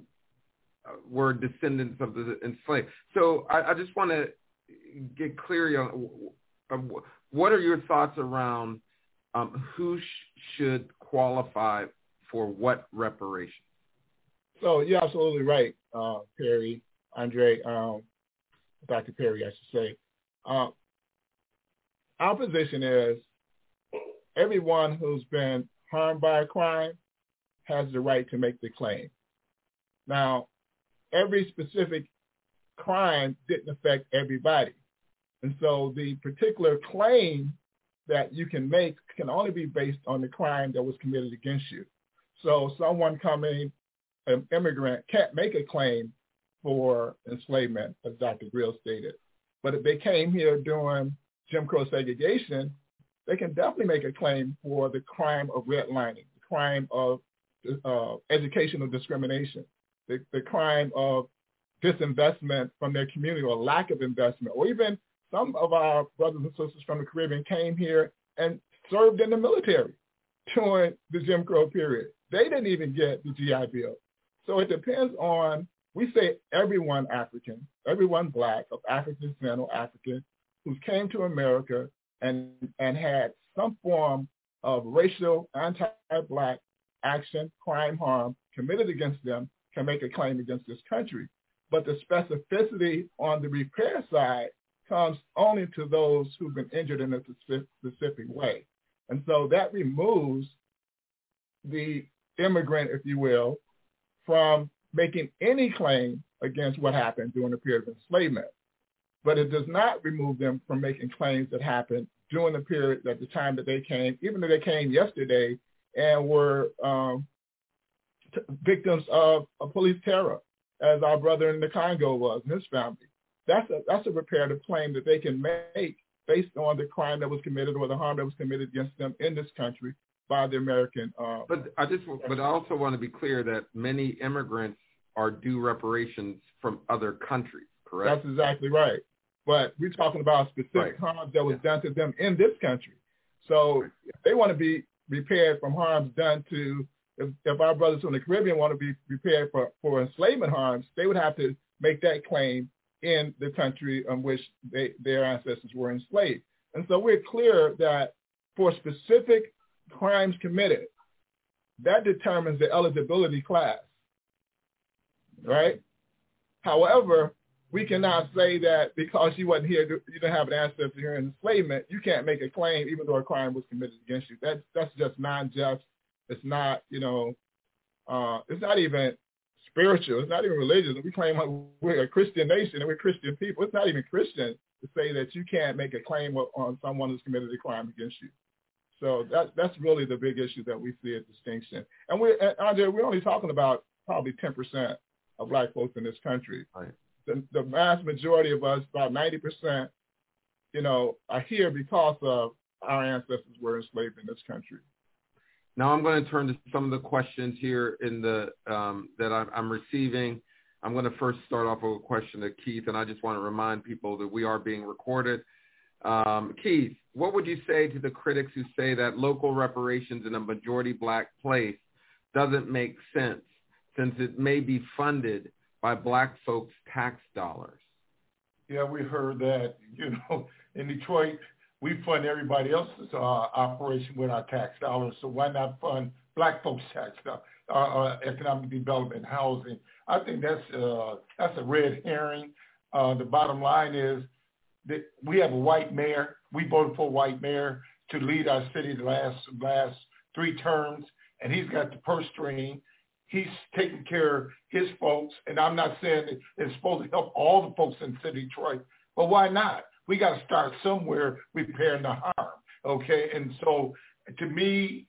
were descendants of the enslaved. So I, I just want to get clear on um, what are your thoughts around um, who sh- should qualify for what reparations? So you're absolutely right, uh, Perry, Andre, um, Doctor Perry, I should say. Uh, our position is everyone who's been harmed by a crime has the right to make the claim. Now, every specific crime didn't affect everybody. And so the particular claim that you can make can only be based on the crime that was committed against you. So someone coming, an immigrant, can't make a claim for enslavement, as Doctor Grill stated. But if they came here during Jim Crow segregation, they can definitely make a claim for the crime of redlining, the crime of uh, educational discrimination, the, the crime of disinvestment from their community or lack of investment, or even some of our brothers and sisters from the Caribbean came here and served in the military during the Jim Crow period. They didn't even get the G I Bill. So it depends on, we say everyone African, everyone black, of African descent or African, who came to America and, and had some form of racial, anti-black action, crime, harm committed against them, can make a claim against this country. But the specificity on the repair side comes only to those who've been injured in a specific way. And so that removes the immigrant, if you will, from making any claim against what happened during the period of enslavement. But it does not remove them from making claims that happened during the period, at the time that they came, even though they came yesterday and were um, t- victims of, of police terror, as our brother in the Congo was and his family. That's a, that's a reparative claim that they can make based on the crime that was committed or the harm that was committed against them in this country by the American. Uh, but I just, but I also want to be clear that many immigrants are due reparations from other countries, correct? That's exactly right. But we're talking about specific right. harm that was done to them in this country. So right. if they want to be repaired from harms done to, if, if our brothers from the Caribbean want to be repaired for, for enslavement harms, they would have to make that claim in the country in which they, their ancestors were enslaved. And so we're clear that for specific crimes committed, that determines the eligibility class, right? However, we cannot say that because you wasn't here, you didn't have an ancestor here in enslavement, you can't make a claim even though a crime was committed against you. That's, that's just non-just. It's not, you know, uh, it's not even spiritual. It's not even religious. We claim we're a Christian nation and we're Christian people. It's not even Christian to say that you can't make a claim on someone who's committed a crime against you. So that, that's really the big issue that we see as distinction. And we're, Andre, we're only talking about probably ten percent of black folks in this country. Right. The, the vast majority of us, about ninety percent, you know, are here because of our ancestors were enslaved in this country. Now I'm going to turn to some of the questions here in the um, that I'm, I'm receiving. I'm going to first start off with a question to Keith, and I just want to remind people that we are being recorded. Um, Keith, what would you say to the critics who say that local reparations in a majority black place doesn't make sense since it may be funded by black folks' tax dollars? Yeah, we heard that, you know, in Detroit, we fund everybody else's uh, operation with our tax dollars, so why not fund black folks' tax dollars, uh, uh, economic development, housing? I think that's uh, that's a red herring. Uh, the bottom line is that we have a white mayor. We voted for a white mayor to lead our city the last last three terms, and he's got the purse string. He's taking care of his folks, and I'm not saying that it's supposed to help all the folks in the city of Detroit, but why not? We got to start somewhere repairing the harm, okay? And so, to me,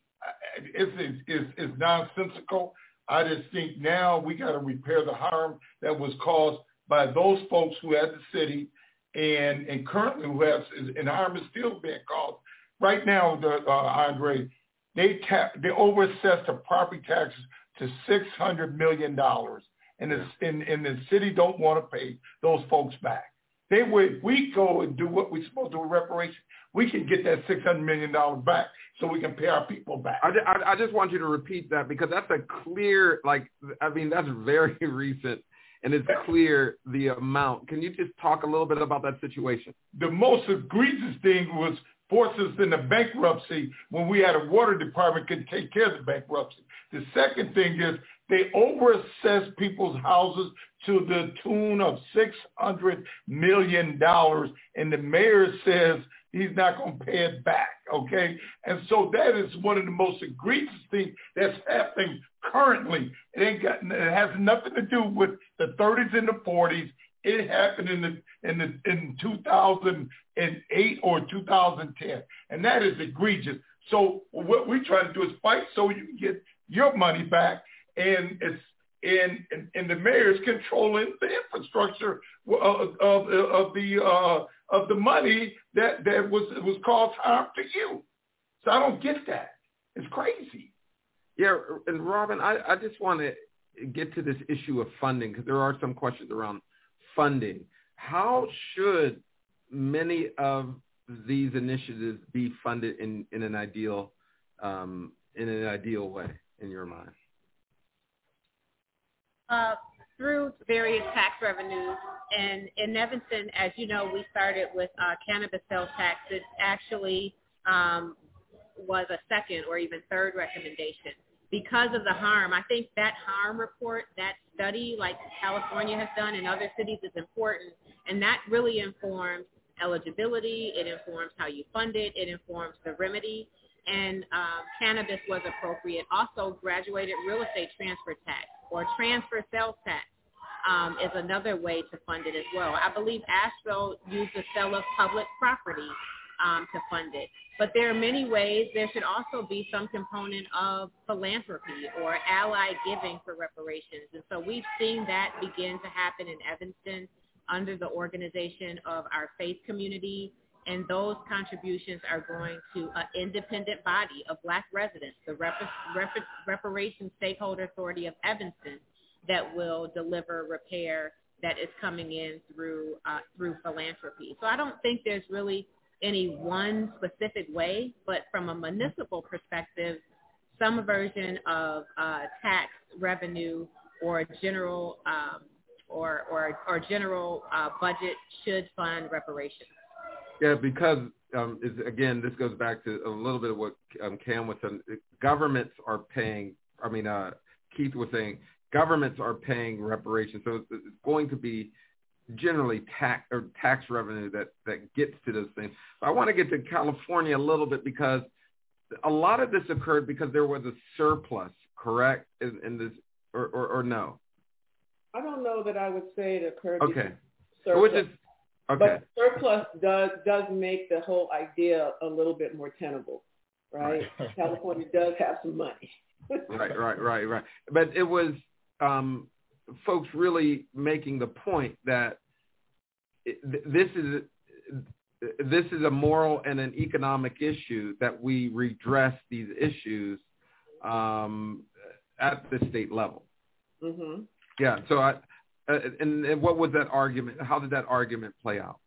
it's, it's, it's nonsensical. I just think now we got to repair the harm that was caused by those folks who had the city and, and currently who have, and harm is still being caused. Right now, the, uh, Andre, they, ta- they overassessed the property taxes to six hundred million dollars, and, it's, and, and the city don't want to pay those folks back. They would, we go and do what we're supposed to do with reparations, we can get that six hundred million dollars back so we can pay our people back. I, I, I just want you to repeat that because that's a clear, like, I mean, that's very recent, and it's clear the amount. Can you just talk a little bit about that situation? The most egregious thing was forced us into bankruptcy when we had a water department could take care of the bankruptcy. The second thing is they overassessed people's houses to the tune of six hundred million dollars, and the mayor says he's not going to pay it back, okay? And so that is one of the most egregious things that's happening currently. It ain't got, it has nothing to do with the thirties and the forties. It happened in the in the in two thousand eight or two thousand ten, and that is egregious. So what we try to do is fight so you can get your money back, and it's and and, and the mayor's controlling the infrastructure of of, of the uh, of the money that that was was caused harm to you. So I don't get that. It's crazy. Yeah, and Robin, I, I just want to get to this issue of funding because there are some questions around funding. How should many of these initiatives be funded in, in an ideal um, in an ideal way, in your mind? Uh, through various tax revenues. And in Evanston, as you know, we started with uh, cannabis sales tax. It actually um, was a second or even third recommendation. Because of the harm, I think that harm report, that study like California has done and other cities is important, and that really informs eligibility, it informs how you fund it, it informs the remedy, and um, cannabis was appropriate. Also, graduated real estate transfer tax or transfer sales tax um, is another way to fund it as well. I believe Asheville used the sale of public property um, to fund it. But there are many ways. There should also be some component of philanthropy or ally giving for reparations. And so we've seen that begin to happen in Evanston under the organization of our faith community. And those contributions are going to an independent body of Black residents, the Rep- Rep- Reparations Stakeholder Authority of Evanston, that will deliver repair that is coming in through uh, through philanthropy. So I don't think there's really any one specific way, but from a municipal perspective, some version of uh, tax revenue or general um, or or, or general uh, budget should fund reparations. Yeah, because um, is, again, this goes back to a little bit of what um, Cam was saying. Governments are paying. I mean, uh, Keith was saying governments are paying reparations, so it's going to be generally tax or tax revenue that, that gets to those things. But I want to get to California a little bit because a lot of this occurred because there was a surplus, correct? In, in this, or, or, or no? I don't know that I would say it occurred. Okay. Surplus. So just, okay. But surplus does does make the whole idea a little bit more tenable, right? right. California does have some money. right, right, right, right. But it was um, folks really making the point that it, this is this is a moral and an economic issue that we redress these issues um, at the state level. Mm-hmm. Yeah. So I. Uh, and, and what was that argument? How did that argument play out?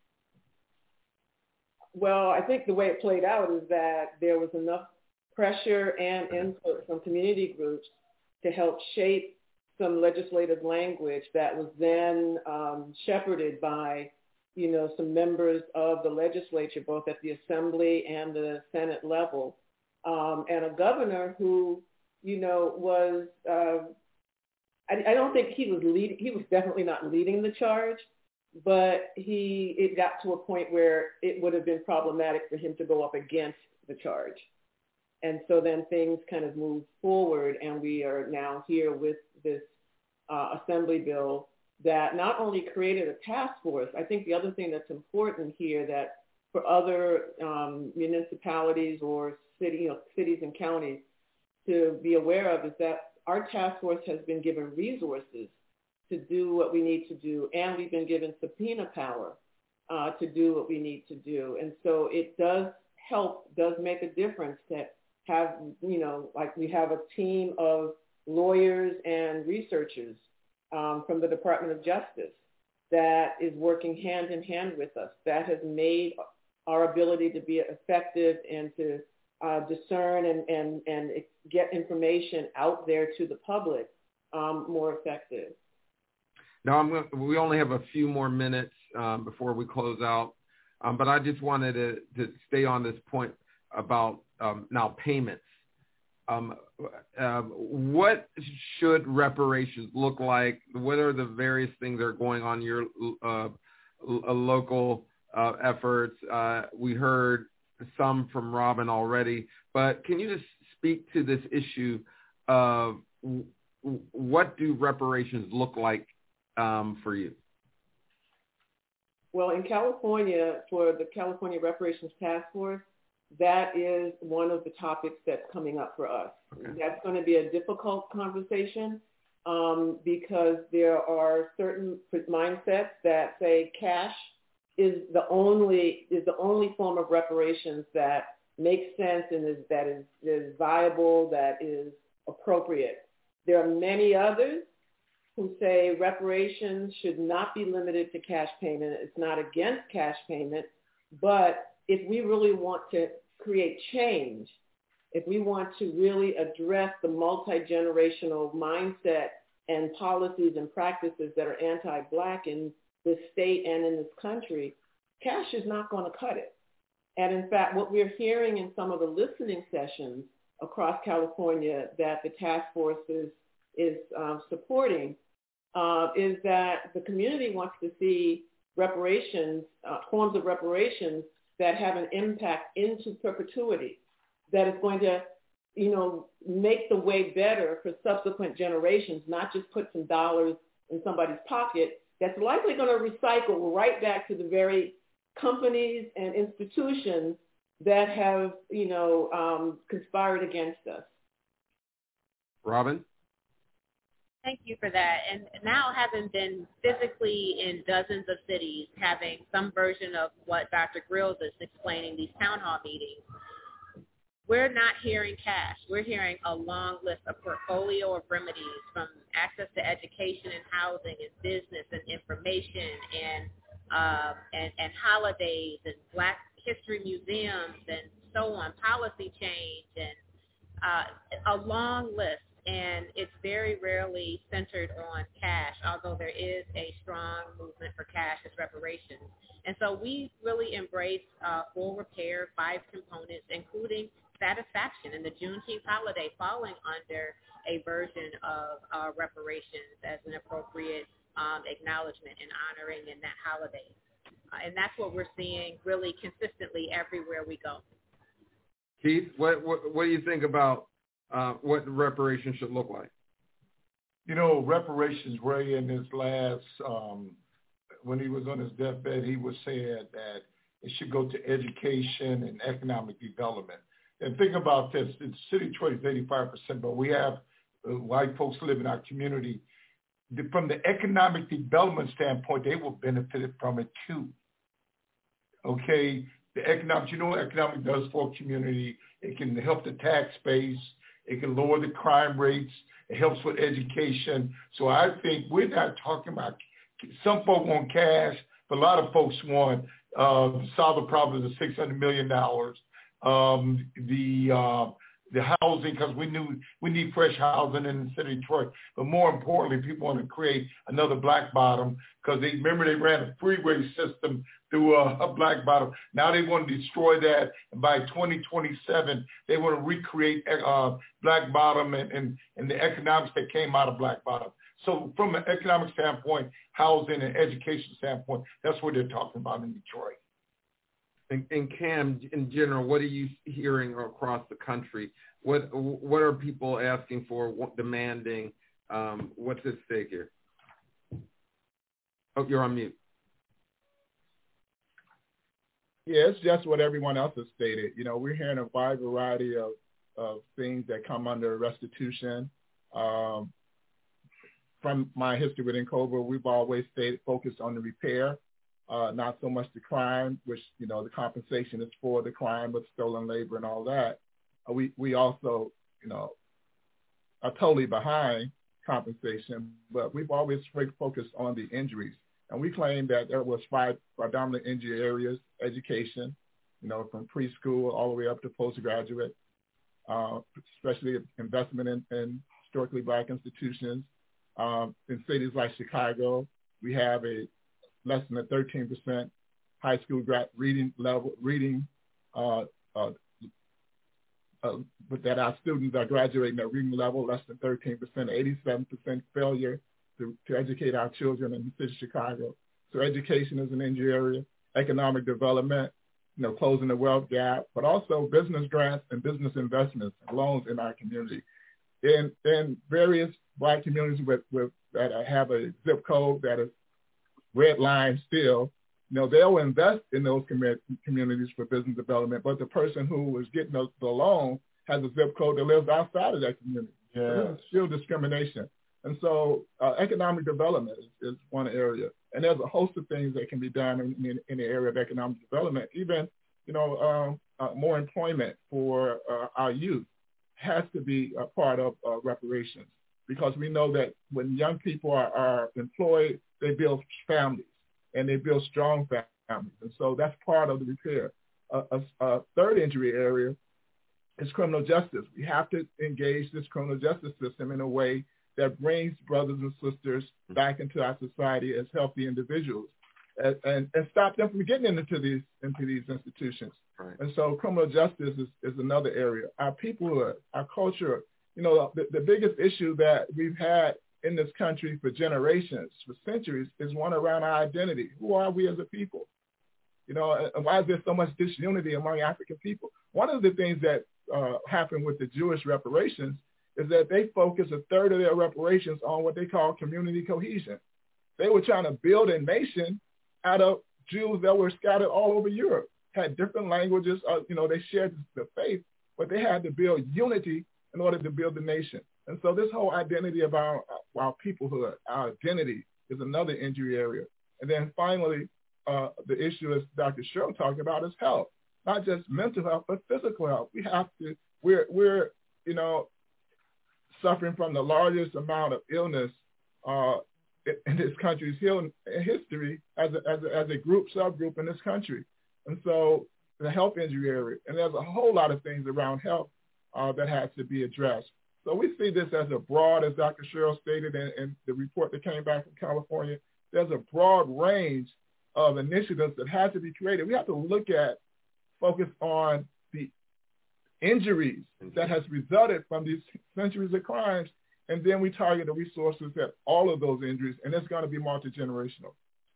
Well, I think the way it played out is that there was enough pressure and input from community groups to help shape some legislative language that was then um, shepherded by, you know, some members of the legislature, both at the Assembly and the Senate level, um, and a governor who, you know, was uh, I don't think he was leading. He was definitely not leading the charge, but he it got to a point where it would have been problematic for him to go up against the charge. And so then things kind of moved forward, and we are now here with this uh, assembly bill that not only created a task force. I think the other thing that's important here that for other um, municipalities or city, you know, cities and counties to be aware of is that our task force has been given resources to do what we need to do, and we've been given subpoena power uh, to do what we need to do. And so it does help, does make a difference to have, you know, like we have a team of lawyers and researchers um, from the Department of Justice that is working hand in hand with us. That has made our ability to be effective and to Uh, discern and, and, and get information out there to the public um, more effective. Now, I'm going to, we only have a few more minutes um, before we close out, um, but I just wanted to, to stay on this point about um, now payments. Um, uh, what should reparations look like? What are the various things that are going on in your uh, local uh, efforts? Uh, we heard some from Robin already, but can you just speak to this issue of what do reparations look like um, for you? Well, in California, for the California Reparations Task Force, that is one of the topics that's coming up for us. Okay. That's going to be a difficult conversation um, because there are certain mindsets that say cash is the only is the only form of reparations that makes sense and is that is, is viable, that is appropriate. There are many others who say reparations should not be limited to cash payment. It's not against cash payment, but if we really want to create change, if we want to really address the multi-generational mindset and policies and practices that are anti-Black in this state and in this country, cash is not going to cut it. And in fact, what we're hearing in some of the listening sessions across California that the task force is, is um, supporting uh, is that the community wants to see reparations, uh, forms of reparations that have an impact into perpetuity, that is going to, you know, make the way better for subsequent generations, not just put some dollars in somebody's pocket that's likely going to recycle right back to the very companies and institutions that have, you know, um, conspired against us. Robin? Thank you for that. And now, having been physically in dozens of cities, having some version of what Doctor Grills is explaining, these town hall meetings, we're not hearing cash. We're hearing a long list, a portfolio of remedies, from access to education and housing and business and information and uh, and, and holidays and Black history museums and so on, policy change, and uh, a long list. And it's very rarely centered on cash, although there is a strong movement for cash as reparations. And so we really embrace uh, full repair, five components, including satisfaction and the Juneteenth holiday falling under a version of uh, reparations as an appropriate um, acknowledgement and honoring in that holiday. Uh, and that's what we're seeing really consistently everywhere we go. Keith, what, what, what do you think about Uh, what reparations should look like? You know, reparations, Ray, in his last, um, when he was on his deathbed, he was saying that it should go to education and economic development. And think about this, the city of Detroit is eighty-five percent, but we have uh, white folks live in our community. The, from the economic development standpoint, they will benefit from it too. Okay, the economic, you know what economic does for a community? It can help the tax base. It can lower the crime rates. It helps with education. So I think we're not talking about, some folks want cash, but a lot of folks want uh, to solve the problem of the six hundred million dollars, um, the uh, the housing, because we knew we need fresh housing in the city of Detroit. But more importantly, people want to create another Black Bottom, because they remember they ran a freeway system through a, a Black Bottom. Now they want to destroy that. And by twenty twenty-seven, they want to recreate uh, Black Bottom and, and, and the economics that came out of Black Bottom. So from an economic standpoint, housing and education standpoint, that's what they're talking about in Detroit. And, and Cam, in general, what are you hearing across the country? What what are people asking for, what, demanding? Um, what's at stake here? Oh, you're on mute. Yeah, it's just what everyone else has stated. You know, we're hearing a wide variety of, of things that come under restitution. Um, from my history within COBRA, we've always stayed focused on the repair. Uh, not so much the crime, which, you know, the compensation is for the crime with stolen labor and all that. Uh, we, we also, you know, are totally behind compensation, but we've always focused on the injuries. And we claim that there was five predominant injury areas: education, you know, from preschool all the way up to postgraduate, uh, especially investment in, in historically Black institutions. Um, in cities like Chicago, we have a less than a thirteen percent high school grad reading level, reading, uh, uh, uh, but that our students are graduating at reading level less than thirteen percent, eighty-seven percent failure to, to educate our children in the city of Chicago. So education is an injury area, economic development, you know, closing the wealth gap, but also business grants and business investments and loans in our community. In, in various Black communities with, with, that have a zip code that is red line still, You know, they'll invest in those com- communities for business development, but the person who is getting the, the loan has a zip code that lives outside of that community. Yeah. So this is still discrimination. And so uh, economic development is, is one area. And there's a host of things that can be done in, in, in the area of economic development. Even, you know, um, uh, more employment for uh, our youth has to be a part of uh, reparations, because we know that when young people are, are employed, they build families and they build strong families. And so that's part of the repair. Uh, a, a third injury area is criminal justice. We have to engage this criminal justice system in a way that brings brothers and sisters back into our society as healthy individuals, and, and, and stop them from getting into these into these institutions. Right. And so criminal justice is, is another area. Our peoplehood, our culture, you know, the, the biggest issue that we've had in this country for generations, for centuries, is one around our identity. Who are we as a people? You know, and why is there so much disunity among African people? One of the things that uh, happened with the Jewish reparations is that they focus a third of their reparations on what they call community cohesion. They were trying to build a nation out of Jews that were scattered all over Europe, had different languages, uh, you know, they shared the faith, but they had to build unity in order to build the nation. And so this whole identity of our, our peoplehood, our identity, is another injury area. And then finally, uh, the issue, as Doctor Sherrill talked about, is health, not just mental health, but physical health. We have to, we're, we're you know, suffering from the largest amount of illness uh, in this country's history as a, as, a, as a group, subgroup in this country. And so the health injury area, and there's a whole lot of things around health uh, that has to be addressed. So we see this as a broad, as Doctor Sherrill stated in, in the report that came back from California, there's a broad range of initiatives that has to be created. We have to look at, focus on the injuries that has resulted from these centuries of crimes, and then we target the resources at all of those injuries, and it's going to be multi-generational.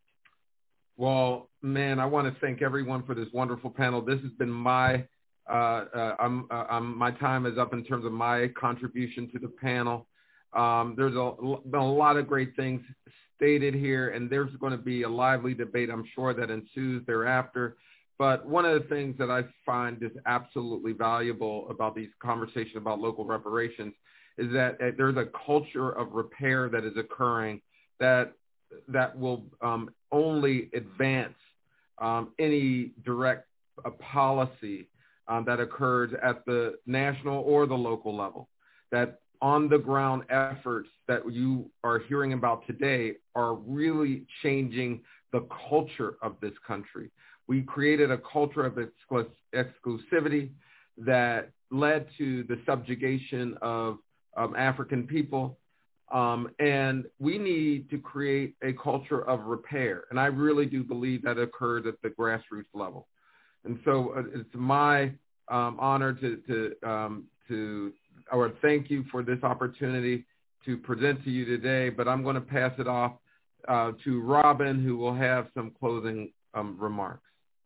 Well, man, I want to thank everyone for this wonderful panel. This has been my, uh, uh, I'm, uh, I'm, my time is up in terms of my contribution to the panel. Um, there's a, been a lot of great things stated here, and there's going to be a lively debate, I'm sure, that ensues thereafter. But one of the things that I find is absolutely valuable about these conversations about local reparations is that uh, there's a culture of repair that is occurring that that will um, only advance um, any direct uh, policy um, that occurs at the national or the local level. That on-the-ground efforts that you are hearing about today are really changing the culture of this country. We created a culture of exclus- exclusivity that led to the subjugation of um, African people. Um, and we need to create a culture of repair. And I really do believe that occurs at the grassroots level. And so uh, it's my um, honor to, to, um, to, I would thank you for this opportunity to present to you today, but I'm going to pass it off uh, to Robin, who will have some closing um, remarks.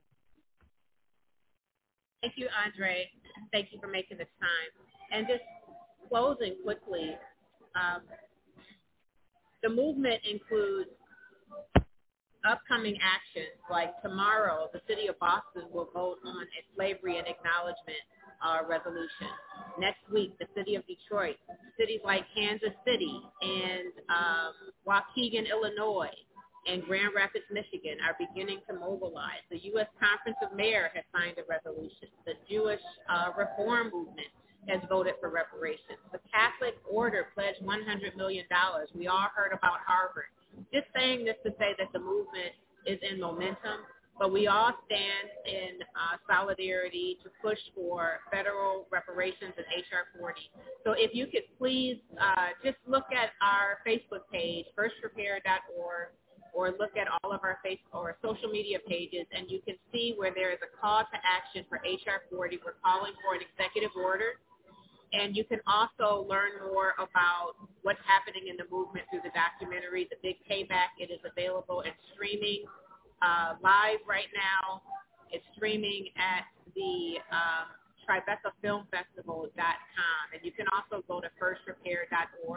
Thank you, Andre. Thank you for making the time. And just closing quickly, um, the movement includes upcoming actions. Like tomorrow, the city of Boston will vote on a slavery and acknowledgement uh, resolution. Next week, the city of Detroit, cities like Kansas City and um, Waukegan, Illinois, and Grand Rapids, Michigan are beginning to mobilize. The U S Conference of Mayors has signed a resolution. The Jewish uh, Reform Movement has voted for reparations. The Catholic Order pledged one hundred million dollars. We all heard about Harvard. Just saying this to say that the movement is in momentum, but we all stand in uh, solidarity to push for federal reparations and H R forty. So if you could please uh, just look at our Facebook page, first repair dot org, or look at all of our Facebook or social media pages, and you can see where there is a call to action for H R forty. We're calling for an executive order. And you can also learn more about what's happening in the movement through the documentary, The Big Payback. It is available and streaming uh, live right now. It's streaming at the um, Tribeca Film Festival dot com. And you can also go to first repair dot org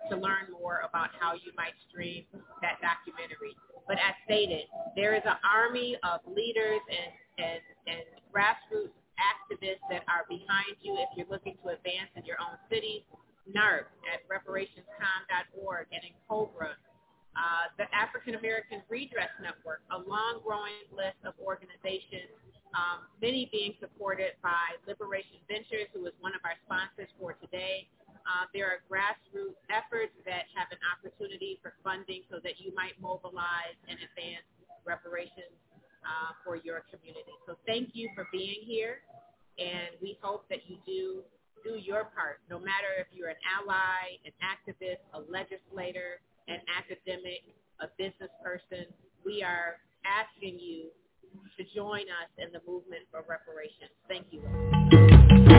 to learn more about how you might stream that documentary. But as stated, there is an army of leaders and, and, and grassroots activists that are behind you if you're looking to advance in your own city. N A R P at reparations com dot org and in COBRA, uh, the African American Redress Network, a long growing list of organizations, um, many being supported by Liberation Ventures, who is one of our sponsors for today. Uh, there are grassroots efforts that have an opportunity for funding so that you might mobilize and advance reparations uh, for your community. So thank you for being here, and we hope that you do do your part, no matter if you're an ally, an activist, a legislator, an academic, a business person. We are asking you to join us in the movement for reparations. Thank you.